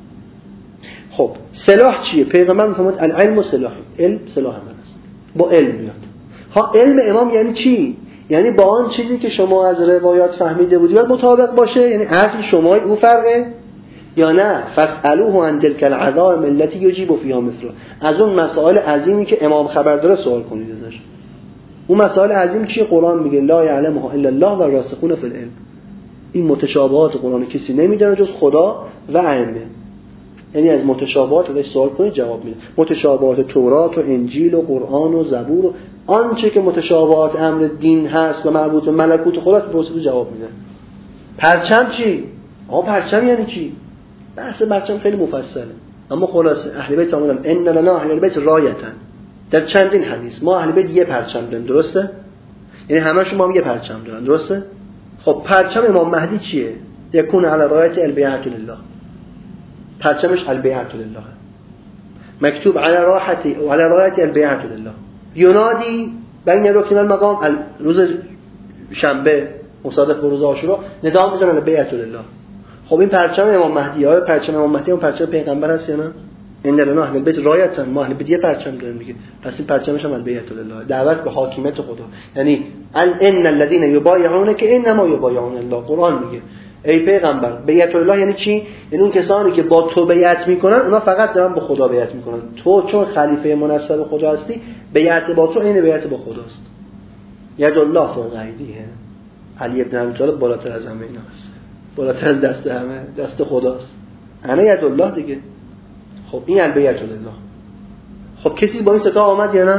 Speaker 3: خب سلاح چیه؟ پیغمبر میفرماد العلم سلاح، علم سلاح من است. با علم میاد. ها علم امام یعنی چی؟ یعنی با آن چیزی که شما از روایات فهمیده بودید مطابق باشه، یعنی اصل شما او فرقه یا نه؟ فاسالوه عن تلك العظائم التي يجيب فيها مثله. از اون مسائل عظیمی که امام خبر داره سوال کنید ازش. اون مسائل عظیم چیه؟ قرآن میگه لا يعلمها الا الله و الراسخون فی العلم. این متشابهات قرآن کسی نمیدونه جز خدا و ائمه. یعنی از متشابهات ازش سوال کنید جواب میده. متشابهات تورات و انجیل و قرآن و زبور و آنچه که متشابهات امر دین هست و مربوط به ملکوت خداست پرسید جواب میده. پرچم چی؟ آقا پرچم یعنی چی؟ بحث پرچم خیلی مفصله، اما خلاصه اهل بیت فرمودن ان لنا اهل البیت رایتن. در چندین حدیث ما اهل بیت یه پرچم داریم، درسته؟ یعنی همه‌شون با هم یه پرچم دارن، درسته؟ خب پرچم امام مهدی چیه؟ یکون علی رایت البیعة لله. پرچمش البیعة لله، مکتوب علی راحتی و علی رایت البیعة لله. ینادی بین رکن المقام روز شنبه مصادف با روز عاشورا ندا میزنن البیعة لله. خب این پرچم امام مهدی، آیا پرچم امام مهدی اون پرچم پیغمبر هست یا نه؟ ان لنا اهل البیت رایتن، ما اهل بیت یه پرچم داریم دیگه، پس این پرچمش هم البیعة لله، دعوت به حاکمیت خدا. یعنی ان الذين یبایعونک انما یبایعون الله. قرآن میگه ای پیغمبر بیعت الله یعنی چی؟ یعنی اون کسانی که با تو بیعت میکنن اونا فقط دارن با خدا بیعت میکنن. تو چون خلیفه منصب خدا هستی، بیعت با تو عین بیعت با خداست. ید الله فوق ایدیه. علی ابن ابی طالب بالاتر از همه ایناست، بالاتر از دست همه، دست خداست. انا ید الله دیگه. خب این البیعت لله. خب کسی با این ستا آمد یا نه؟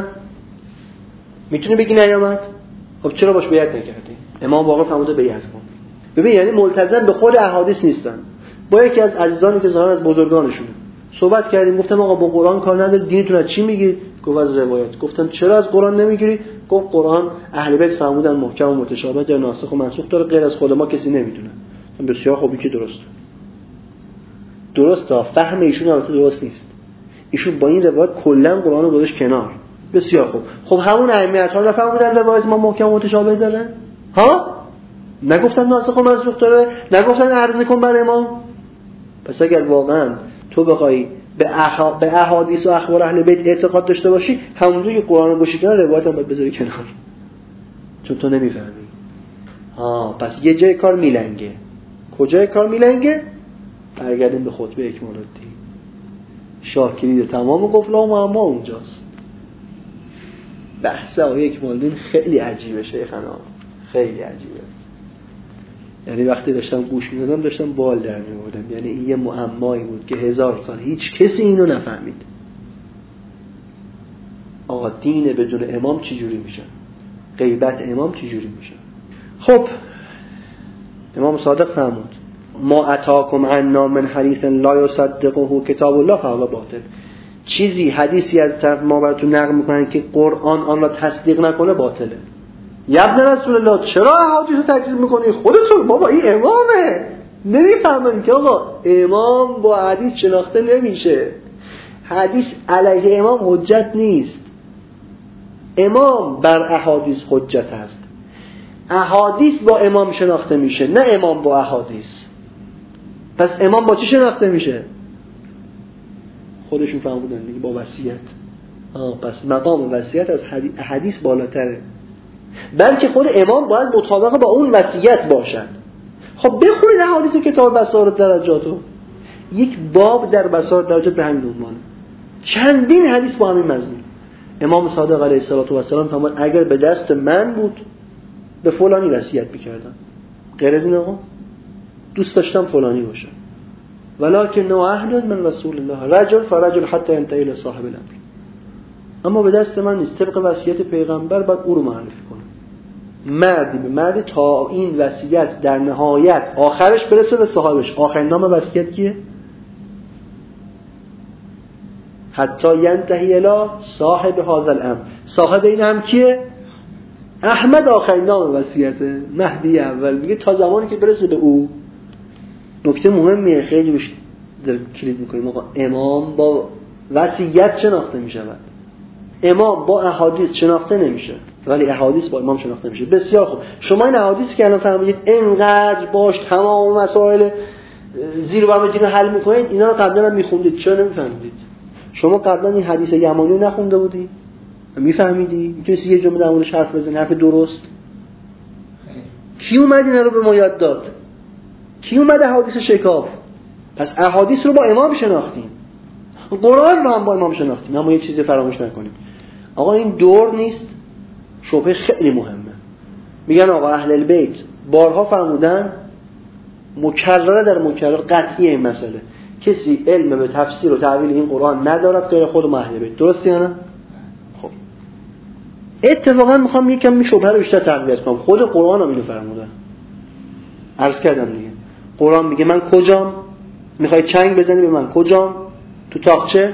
Speaker 3: میتونه بگی نیامد؟ خب چرا باش بیعت نکردی؟ امام واقعا فرموده بیعت کن. ببین یعنی ملتزم به خود احادیث نیستن. با یکی از عزیزانی که ظاهرا از بزرگانشونه صحبت کردیم، گفتم آقا با قرآن کار نداره، دینتون از چی میگید؟ گفت از روایات. گفتم چرا از قرآن نمیگیری؟ گفت قرآن اهل بیت فرمودن محکم و متشابه یا ناسخ و منسوخ داره، غیر از خود ما کسی نمیدونه. بسیار خوبی که درست درسته، فهم ایشون البته درست نیست. ایشون با این روایت کلا قرآن رو گذاشت کنار، بسیار خوب. خب همون ائمه ها نفهمیدن روایت ما محکم و متشابه داره؟ ها؟ نگفتن ناسخ و منسوخ داره؟ نگفتن عرضه کن بر امام؟ پس اگر واقعا تو بخوای به, اح... به احادیث و اخبار اهل بیت اعتقاد داشته باشی، همونجوری که قرآن گوشی کنن روایت هم باید بذاری کنار، چون تو نمیفهمی. ها، پس یه جای کار میلنگه. کجای کار میلنگه؟ برگردیم به خطبه اکمال الدین. شاه کلید تمام قفل ها معما اونجاست. بحث آیه اکمال الدین خیلی عجیبه شیخنا، خیلی عجیبه. یعنی وقتی داشتم گوش میدادم داشتم بال در می‌آوردم. یعنی این یه معمایی بود که هزار سال هیچ کسی اینو نفهمید. آقا دین بدون امام چی جوری میشه؟ غیبت امام چی جوری میشه؟ خب امام صادق فرمود ما اتاکم عنا من حدیث لا یصدقه کتاب الله فهو باطل. چیزی حدیثی از طرف ما براتون نقل میکنن که قرآن آن را تصدیق نکنه باطله. ابن رسول الله چرا احادیث رو تکذیب میکنی؟ خودتون بابا این امامه. نمیفهمن که آقا امام با حدیث شناخته نمیشه. حدیث علیه امام حجت نیست. امام بر احادیث حجت است. احادیث با امام شناخته میشه، نه امام با احادیث. پس امام با چی شناخته میشه؟ خودشون فهمیدن دیگه، با وصیت. آه پس مقام وصیت از حدیث بالاتره. بلکه خود امام باید مطابق با اون وصیت باشد. خب بخونید احادیث کتاب بصائر درجاتو، یک باب در بصائر درجات به همین عنوانه، چندین حدیث با همین مضمون. امام صادق علیه السلام فرمود اگر به دست من بود به فلانی وصیت می‌کردم. غیر از این آقا دوست داشتم فلانی باشه. ولکن نو عهد من رسول الله رجل فرجل حتی ينتهي الى صاحب الامر. اما به دست من نیست، طبق وصیت پیغمبر باید او رو معرفی کنم. مردی به مردی تا این وصیت در نهایت آخرش برسه به صاحبش. آخرین نام وصیت کیه؟ حتی ینتهی الی صاحب هذا الامر. صاحب این امر کیه؟ احمد آخرین نام وصیته، مهدی اول. میگه تا زمانی که برسه به او. نکته مهمیه، خیلی روش کلید میکنیم. آقا امام با وصیت شناخته میشود، امام با احادیث شناخته نمیشه، ولی احادیث با امام شناخته میشه. بسیار خوب. شما این احادیث که الان فهمیدید اینقدر باش تمام مسائل زیر و بم دین رو حل میکنید، اینا رو قبلا هم میخوندید، چرا نمیفهمیدید؟ شما قبلا این حدیث یمانی رو نخونده بودی؟ میفهمیدی؟ میتونستی یه جمله در موردش حرف بزنی، حرف درست؟ کی اومد اینا رو به ما یاد داد؟ کی اومد احادیث شکاف؟ پس احادیث رو با امام شناختیم، قرآن رو هم با امام شناختیم. اما یه چیزی فراموش نکنیم، آقا این دور نیست، شبهه خیلی مهمه. میگن آقا اهل البیت بارها فرمودن، مکرره در مکرر قطعی این مسئله، کسی علم به تفسیر و تعویل این قرآن ندارد غیر خود و اهل بیت. درسته یا نه؟ خب اتفاقا میخوام یکم شبهه رو بیشتر تقویت کنم. خود قرآن هم اینو فرمودن. عرض کردم دیگه، قرآن میگه من کجام؟ میخوای چنگ بزنی به من کجام؟ تو تاقچه؟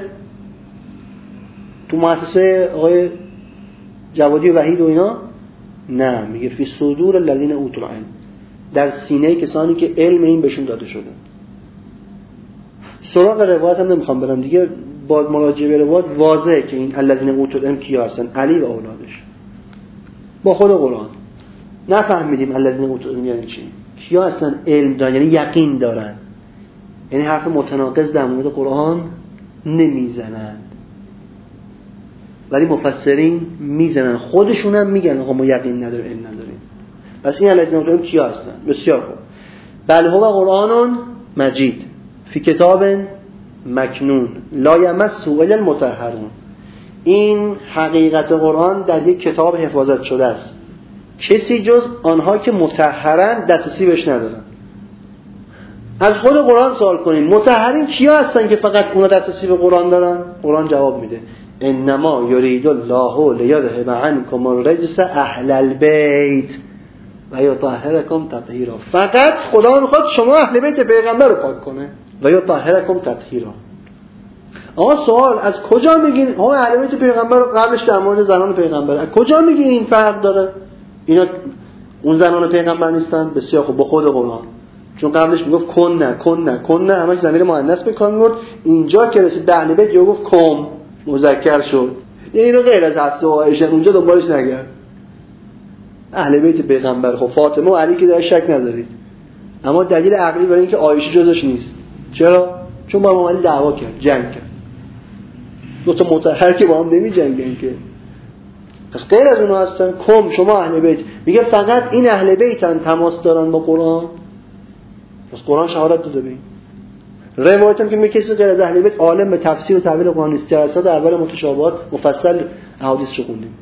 Speaker 3: تو مؤسسه آقای جوادی و وحید و اینا؟ نه، میگه فی صدور الذین اوتوا العلم، در سینه کسانی که علم این بهشون داده شده. سراغ روایت هم نمیخوام برم دیگه، با مراجعه به روایت واضحه که این الذین اوتوا العلم کیا هستن؟ علی و اولادش. با خود قرآن نفهمیدیم الذین اوتوا العلم یعنی چی، کیا هستن علم دارن، یعنی یقین دارن، یعنی حرف متناقض در مورد قرآن نمیزنن، ولی مفسرین میزنن، خودشون هم میگن آقا ما یقین نداریم، علم نداریم. پس این الذین اوتوا العلم کیا هستن؟ بسیار خوب. بل هو قرآن مجید فی کتاب مکنون لا یمسه الا المطهرون. این حقیقت قرآن در یک کتاب حفاظت شده است، کسی جز آنها که مطهرن دسترسی بهش ندارن. از خود قرآن سوال کنیم مطهرین کیا هستن که فقط اونا دسترسی به قرآن دارن؟ قرآن جواب میده انما یرید الله لیذهب عنکم الرجس اهل البیت و یطهرکم تطهیرا. فقط خدا میخواد شما اهل بیت پیغمبر رو پاک کنه و یطهرکم تطهیرا. آقا سوال از کجا میگین آقا اهل بیت پیغمبر رو قبلش در مورد زنان پیغمبر، از کجا میگین این فرق داره؟ اینا اون زنان پیغمبر نیستن؟ بسیار خوب، با خود قرآن. چون قبلش میگفت کن نه کن نه کن نه، همش ضمیر مؤنث به کار میبرد. اینجا که رسید به اهل بیت یا گفت کم، مذکر شد. اینو غیر از حفصه و عایشه اونجا دنبالش نگرد. اهل بیت پیغمبر خب فاطمه و علی که در شک ندارید، اما دلیل عقلی برای اینکه عایشه جزش نیست. چرا؟ چون با امام علی دعوا کرد، جنگ کرد. دو تا متحر که با هم نمی جنگن که. پس غیر از اونها هستن. کم شما اهل بیت میگه فقط این اهل بیتن تماس دارن با قرآن. پس قرآن شهادت داده به این. روایت هم که میگه کسی غیر از اهل بیت عالم به تفسیر و تعبیر قرآن نیست. جلسات اول متشابهات مفصل احادیث رو خوندیم.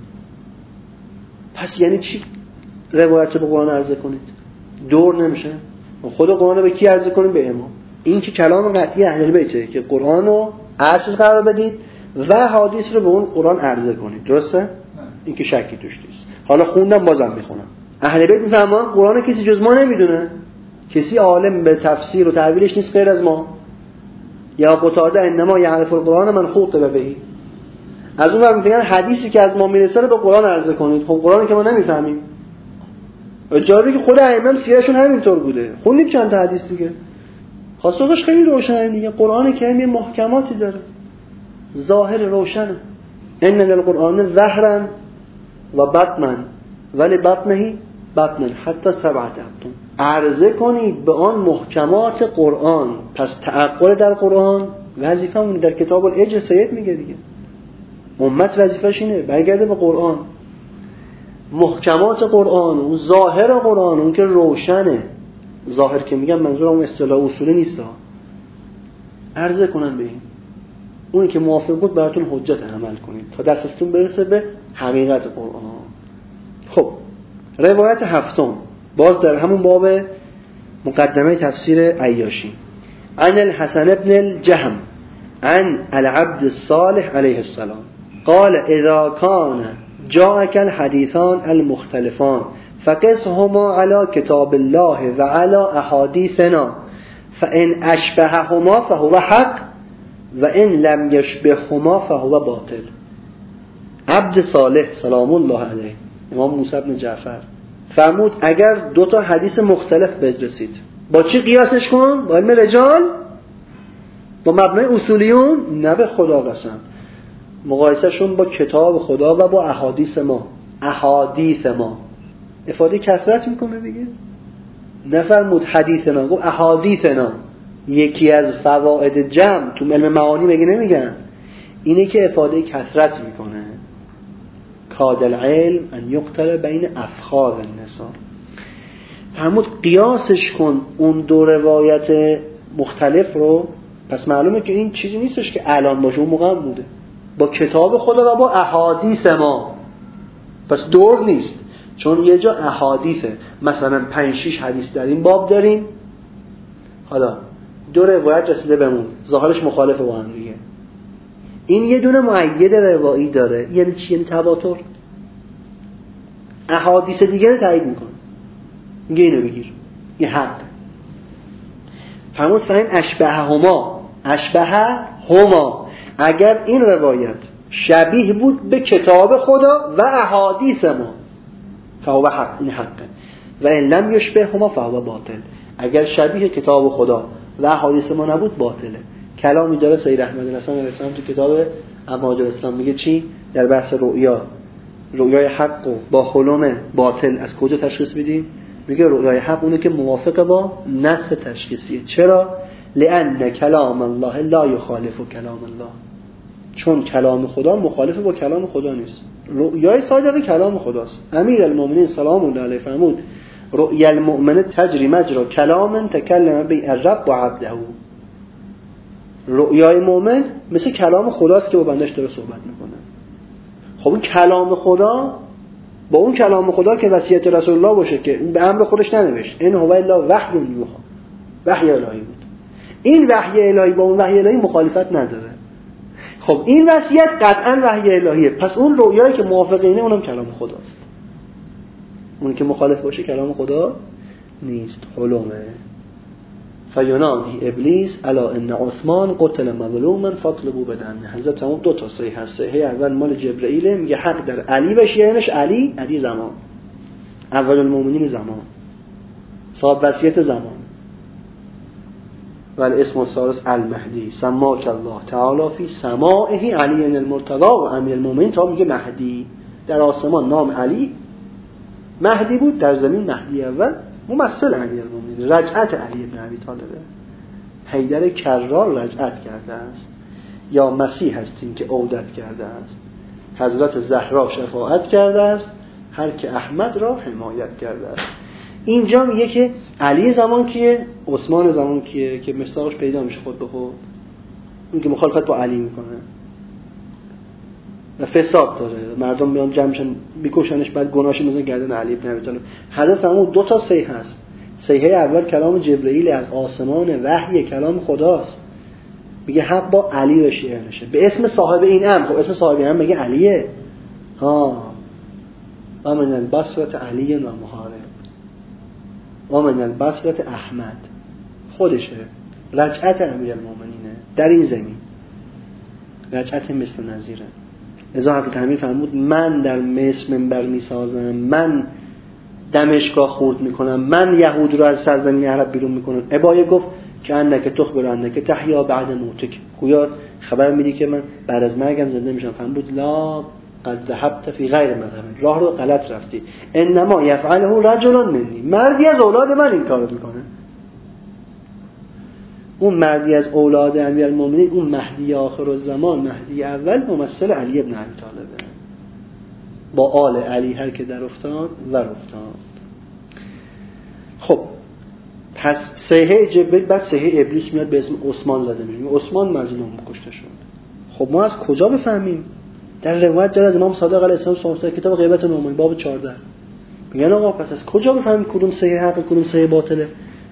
Speaker 3: پس یعنی چی روایت رو به قرآن عرضه کنید؟ دور نمیشه. خود قرآن رو به کی عرضه کنید؟ به امام. این که کلام قطعی اهل بیته که قرآن رو اصل قرار بدید و حدیث رو به اون قرآن عرضه کنید. درسته؟ این که شکی توش نیست. حالا خوندم بازم میخونم. اهل بیت میفهمن قرآن کسی جز ما نمیدونه. کسی عالم به تفسیر و تعبیرش نیست غیر از ما. یا قتاده انما یعرف القرآن من خاطب بهی. از اون ور میگن حدیثی که از ما میرسه رو به قرآن عرضه کنید. خب قرآن که ما نمیفهمیم. جالبه که خود ائمه سیرشون همینطور بوده. خوندید چند تا حدیث دیگه. خاصش خیلی روشنه دیگه. قرآن کریم محکماتی داره. ظاهر روشنه. ان للقرآن ظهرا و بطنا ولی بطنه بطنا حتی سبعه ابطن. عرضه کنید به آن محکمات قرآن. پس تعقل در قرآن وظیفه‌مون در کتاب الاجل سید میگه دیگه. امت وظیفه‌ش اینه برگرده به قرآن. محکمات قرآن و ظاهر قرآن اون که روشنه. ظاهر که میگم منظورم اون اصطلاح اصولی نیست ها. عرضه کنن به این. اونی که موافق بود براتون حجت عمل کنید تا دستتون برسه به حقیقت قرآن. خب روایت هفتم باز در همون باب مقدمه تفسیر عیاشی. عن الحسن بن الجهم عن العبد الصالح علیه السلام قال اذا كان جاءك الحديثان المختلفان فقسهما على كتاب الله وعلى احاديثنا فإن أشبههما فهو حق وإن لم يشبههما فهو باطل. عبد صالح سلام الله علیه امام موسی بن جعفر فرمود اگر دو تا حدیث مختلف بدرسید با چی قیاسش کن؟ با علم رجال؟ با مبنای اصولیون؟ نه به خدا قسم. مقایسه شون با کتاب خدا و با احادیث ما. احادیث ما افاده کثرت میکنه دیگه. نفرمود حدیثنا، گفت احادیثنا. یکی از فواید جمع تو علم معانی مگه نمیگن اینه که افاده کثرت میکنه. کاد العلم ان یقتل بین افخاذ النساء. فرمود قیاسش کن اون دو روایت مختلف رو. پس معلومه که این چیزی نیستش که الان باشه، اون موقع هم بوده با کتاب خدا و با احادیث ما. پس دور نیست، چون یه جا احادیثه مثلا پنج شش حدیث در این باب داریم، حالا دو روایت رسیده بهمون ظاهرش مخالفه با هم دیگه، این یه دونه مؤید روایی داره، یعنی چی؟ یعنی تواتر. احادیث دیگه رو تایید میکنه، میگه اینو بگیر، این حق. فرمود فهم اشبه هما، اشبه هما، اگر این روایت شبیه بود به کتاب خدا و احادیث ما فهو حق، این حقه. و ان لم یشبه هما فهو باطل، اگر شبیه کتاب خدا و احادیث ما نبود باطله. کلامی داره سید احمد الحسن الاسلام تو کتاب امواج الاسلام، میگه چی در بحث رؤیا، رؤیای حق و با حلم باطل از کجا تشخیص میدیم؟ میگه رؤیای حق اونه که موافق با نص تشخیصیه. چرا؟ لأن کلام الله لا یخالف کلام الله، چون کلام خدا مخالف با کلام خدا نیست. رؤیای صادق کلام خداست. امیر المؤمنین سلام الله علیه فرمود رؤیا المؤمن تجری مجرا کلام تکلم به الرب و عبده. رؤیای مؤمن مثل کلام خداست که با بندش داره صحبت میکنه. خب این کلام خدا با اون کلام خدا که وصیت رسول الله باشه که به امر خودش ننوشت، این هو الا وحی یوحی، وحی الهی بود. این وحی الهی با اون وحی الهی مخالفت نداره. خب این وصیت قطعا وحی الهیه، پس اون رؤیایی که موافق اینه اونم کلام خداست. اون که مخالف باشه کلام خدا نیست، حلمه. فینادی ابلیس الا ان عثمان قتل مظلوما فاطلبوا بدمه. حضرت همون دو تا صحیح هست. صحیح اول مال جبرئیل، میگه حق در علی و شیعینش علی، علی زمان اول المؤمنین زمان، صاحب وصیت زمان. و الاسم الثالث المهدی سماک الله تعالی فی سماعه علی المرتضی و امیر المؤمنین. تا میگه مهدی در آسمان نام علی مهدی بود، در زمین مهدی اول ممثل امیر المؤمنین، رجعت علی بن ابی طالب. حیدر کرار رجعت کرده است، یا مسیح هستیم که عودت کرده است. حضرت زهرا شفاعت کرده است، هر که احمد را حمایت کرده است. اینجا میگه که علی زمان کیه، عثمان زمان کیه، که مصداقش پیدا میشه خود به خود. اون که مخالفت با علی میکنه و فساد داره، مردم میان جمعشن میکشنش، بعد گناهش میذارن گردن علی بن ابی طالب. حضرت فرمود دو تا صیحه هست. صیحه اول کلام جبرئیل از آسمان، وحی کلام خداست، میگه حق با علی و شیعه نشه به اسم صاحب این امر. خب اسم صاحب این امر میگه علیه. ها و من البصرة علی و محارب و من البصرة احمد، خودشه. رجعت امیر المؤمنینه در این زمین، رجعت مثل نظیره. لذا حضرت امیر فرمود من در مصر منبر میسازم، من دمشق خورد میکنم، من یهود رو از سرزمین عرب بیرون میکنم. ابای گفت که انک تخبر انک تحیا بعد موتک، گویا خبر میدی که من بعد از مرگم زنده میشم. فرمود لا قد ذهبت فی غیر مذهب، راه رو غلط رفتی. انما یفعله رجل منی، مردی از اولاد من این کارو میکنه. اون مردی از اولاد امیرالمومنین، اون مهدی آخر الزمان، مهدی اول، ممثل علی ابن ابی طالبه، با آل علی هر که در افتاد و افتاد. خب پس صیحه جبرئیل، بعد صیحه ابلیس میاد به اسم عثمان زده میشه. عثمان مظلوم کشته شد. خب ما از کجا بفهمیم؟ در روایت داره از امام صادق علیه السلام صحبت کتاب غیبت نومانی باب چهارده، میگن آقا پس از کجا بفهمیم کدوم صیحه حق کدوم صیحه باطله؟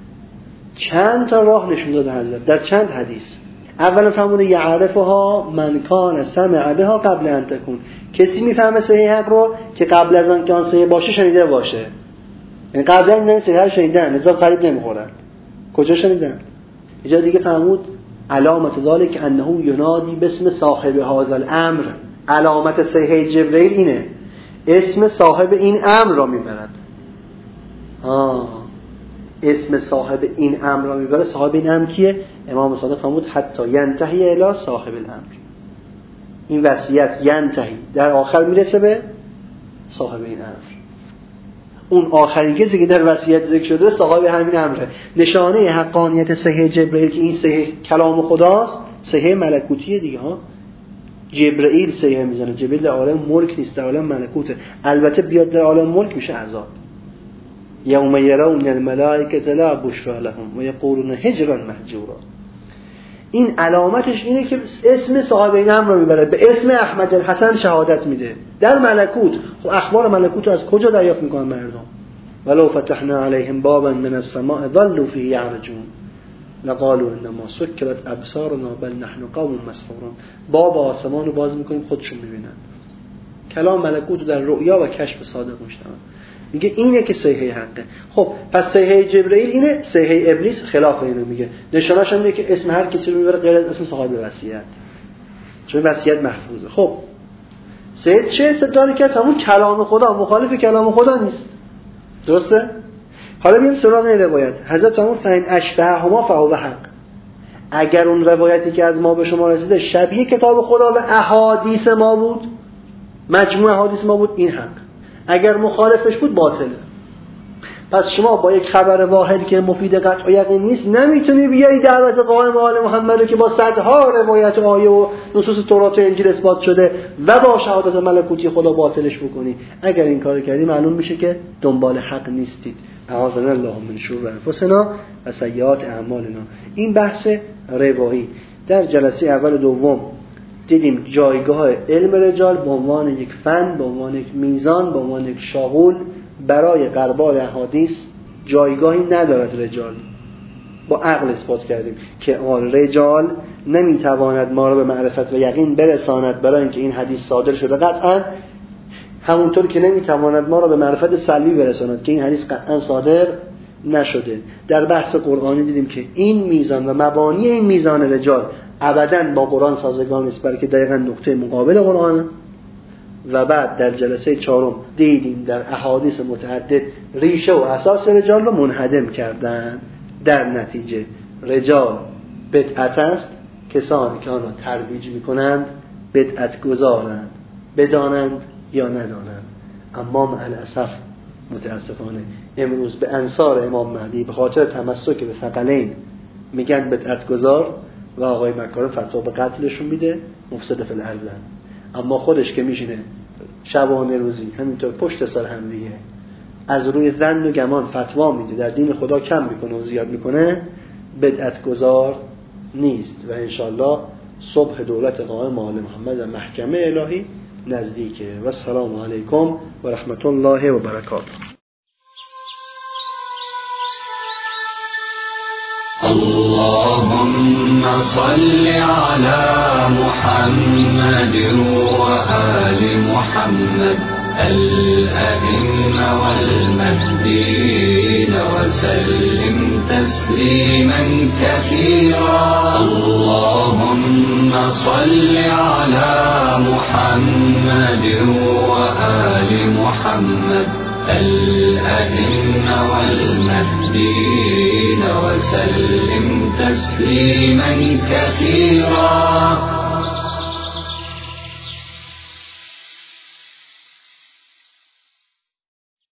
Speaker 3: چند تا راه نشون داده حضرت در چند حدیث. اولا فرموده یعرفها من کان سمع بها قبل ان تکون، کسی میفهمه صحیح حق رو که قبل از آن که آن صحیح باشه شنیده باشه. یعنی قبلا این صحیح رو شنیدن، لذا قریب نمیخورن. کجا شنیدن؟ اینجا دیگه فرمود علامت ذالک انه ینادی باسم صاحب هذا الامر. علامت صحیح جبرئیل اینه، اسم صاحب این امر را میبرد. آه اسم صاحب این امر را میبره. صاحب این امر کیه؟ امام صادق فرمود حتی ینتهی الی صاحب الامر. این وصیت ینتهی در آخر میرسه به صاحب این امر. اون آخرین کسی که در وصیت ذکر شده صاحب همین امره. نشانه حقانیت صحیح جبرئیل که این صحیح کلام خداست، صحیح ملکوتیه دیگه ها. جبرئیل صحیح میزنه، جبرئیل در عالم ملک نیست، در عالم ملکوته. البته بیاد در عالم ملک میشه عذاب. یوم یرون الملائکه لا بشری لهم و یقولون هجرا مهجورا. این علامتش اینه که اسم صاحب این امر رو میبره، به اسم احمد الحسن شهادت میده در ملکوت. خب اخبار ملکوت رو از کجا دریافت میکنن مردم؟ ولو فتحنا علیهم بابا من السماء ظلوا فیه یعرجون لقالوا انما سکرت ابصارنا بل نحن قوم مسحورون. باب آسمان رو باز میکنیم خودشون میبینن. کلام ملکوت رو در رؤیا و کشف صادق میشنون. میگه اینه که صحیح حقه. خب پس صحیح جبرئیل اینه، صحیح ابلیس خلاف اینو میگه. نشانش اینه که اسم هر کسی رو میبره غیر از اسم صاحب وصیت، چون وصیت محفوظه. خب سید چه استدلالی کرد؟ همون کلام خدا مخالف کلام خدا نیست، درسته؟ حالا میام سراغ این روایت. حضرت فرمود فین اشبههما فهو حق. اگر اون روایتی که از ما به شما رسیده شبیه کتاب خدا و احادیث ما بود، مجموع احادیث ما بود، این حق. اگر مخالفش بود باطله. پس شما با یک خبر واحد که مفید قطع و یقین نیست نمیتونی بیایی دعوت قائم آل محمد رو که با صدها روایت آیه و نصوص تورات و انجیل اثبات شده و با شهادت ملکوتی خدا باطلش بکنی. اگر این کارو کردی معلوم میشه که دنبال حق نیستید. اعاذنا الله من شرور انفسنا و سیئات اعمالنا. این بحث روایی. در جلسه اول و دوم دیدیم جایگاه علم رجال به عنوان یک فن، به عنوان یک میزان، به عنوان یک شاغول برای غربال احادیث جایگاهی ندارد. رجال با عقل اثبات کردیم که آن رجال نمیتواند ما را به معرفت و یقین برساند برای اینکه این حدیث صادر شده قطعا، همونطور که نمیتواند ما را به معرفت سلبی برساند که این حدیث قطعا صادر نشده. در بحث قرآنی دیدیم که این میزان و مبانی این میزان رجال ابداً با قرآن سازگار نیست، بلکه دقیقاً نقطه مقابل قرآن. و بعد در جلسه چهارم دیدیم در احادیث متعدد ریشه و اساس رجال رو منهدم کردن. در نتیجه رجال بدعت است کسانی که آن را ترویج میکنند بدعت گذارند، بدانند یا ندانند. اما مع الاسف متاسفانه امروز به انصار امام مهدی به خاطر تمسک به ثقلین میگن بدعت گذار و آقای مکارم فتوا به قتلشون میده، مفسد فی الارض. اما خودش که میشینه شبانه روزی همینطور پشت سر هم دیگه از روی ظن و گمان فتوا میده، در دین خدا کم میکنه و زیاد میکنه، بدعت گذار نیست. و انشالله صبح دولت قائم آل محمد و محکمه الهی نزدیکه. و السلام علیکم و رحمت الله و برکاته.
Speaker 6: اللهم صل على محمد وآل محمد الأئمة والمهديين وسلم تسليما كثيرا. اللهم صل على محمد وآل محمد الأئمة والمهديين وسلم تسليما كثيرا.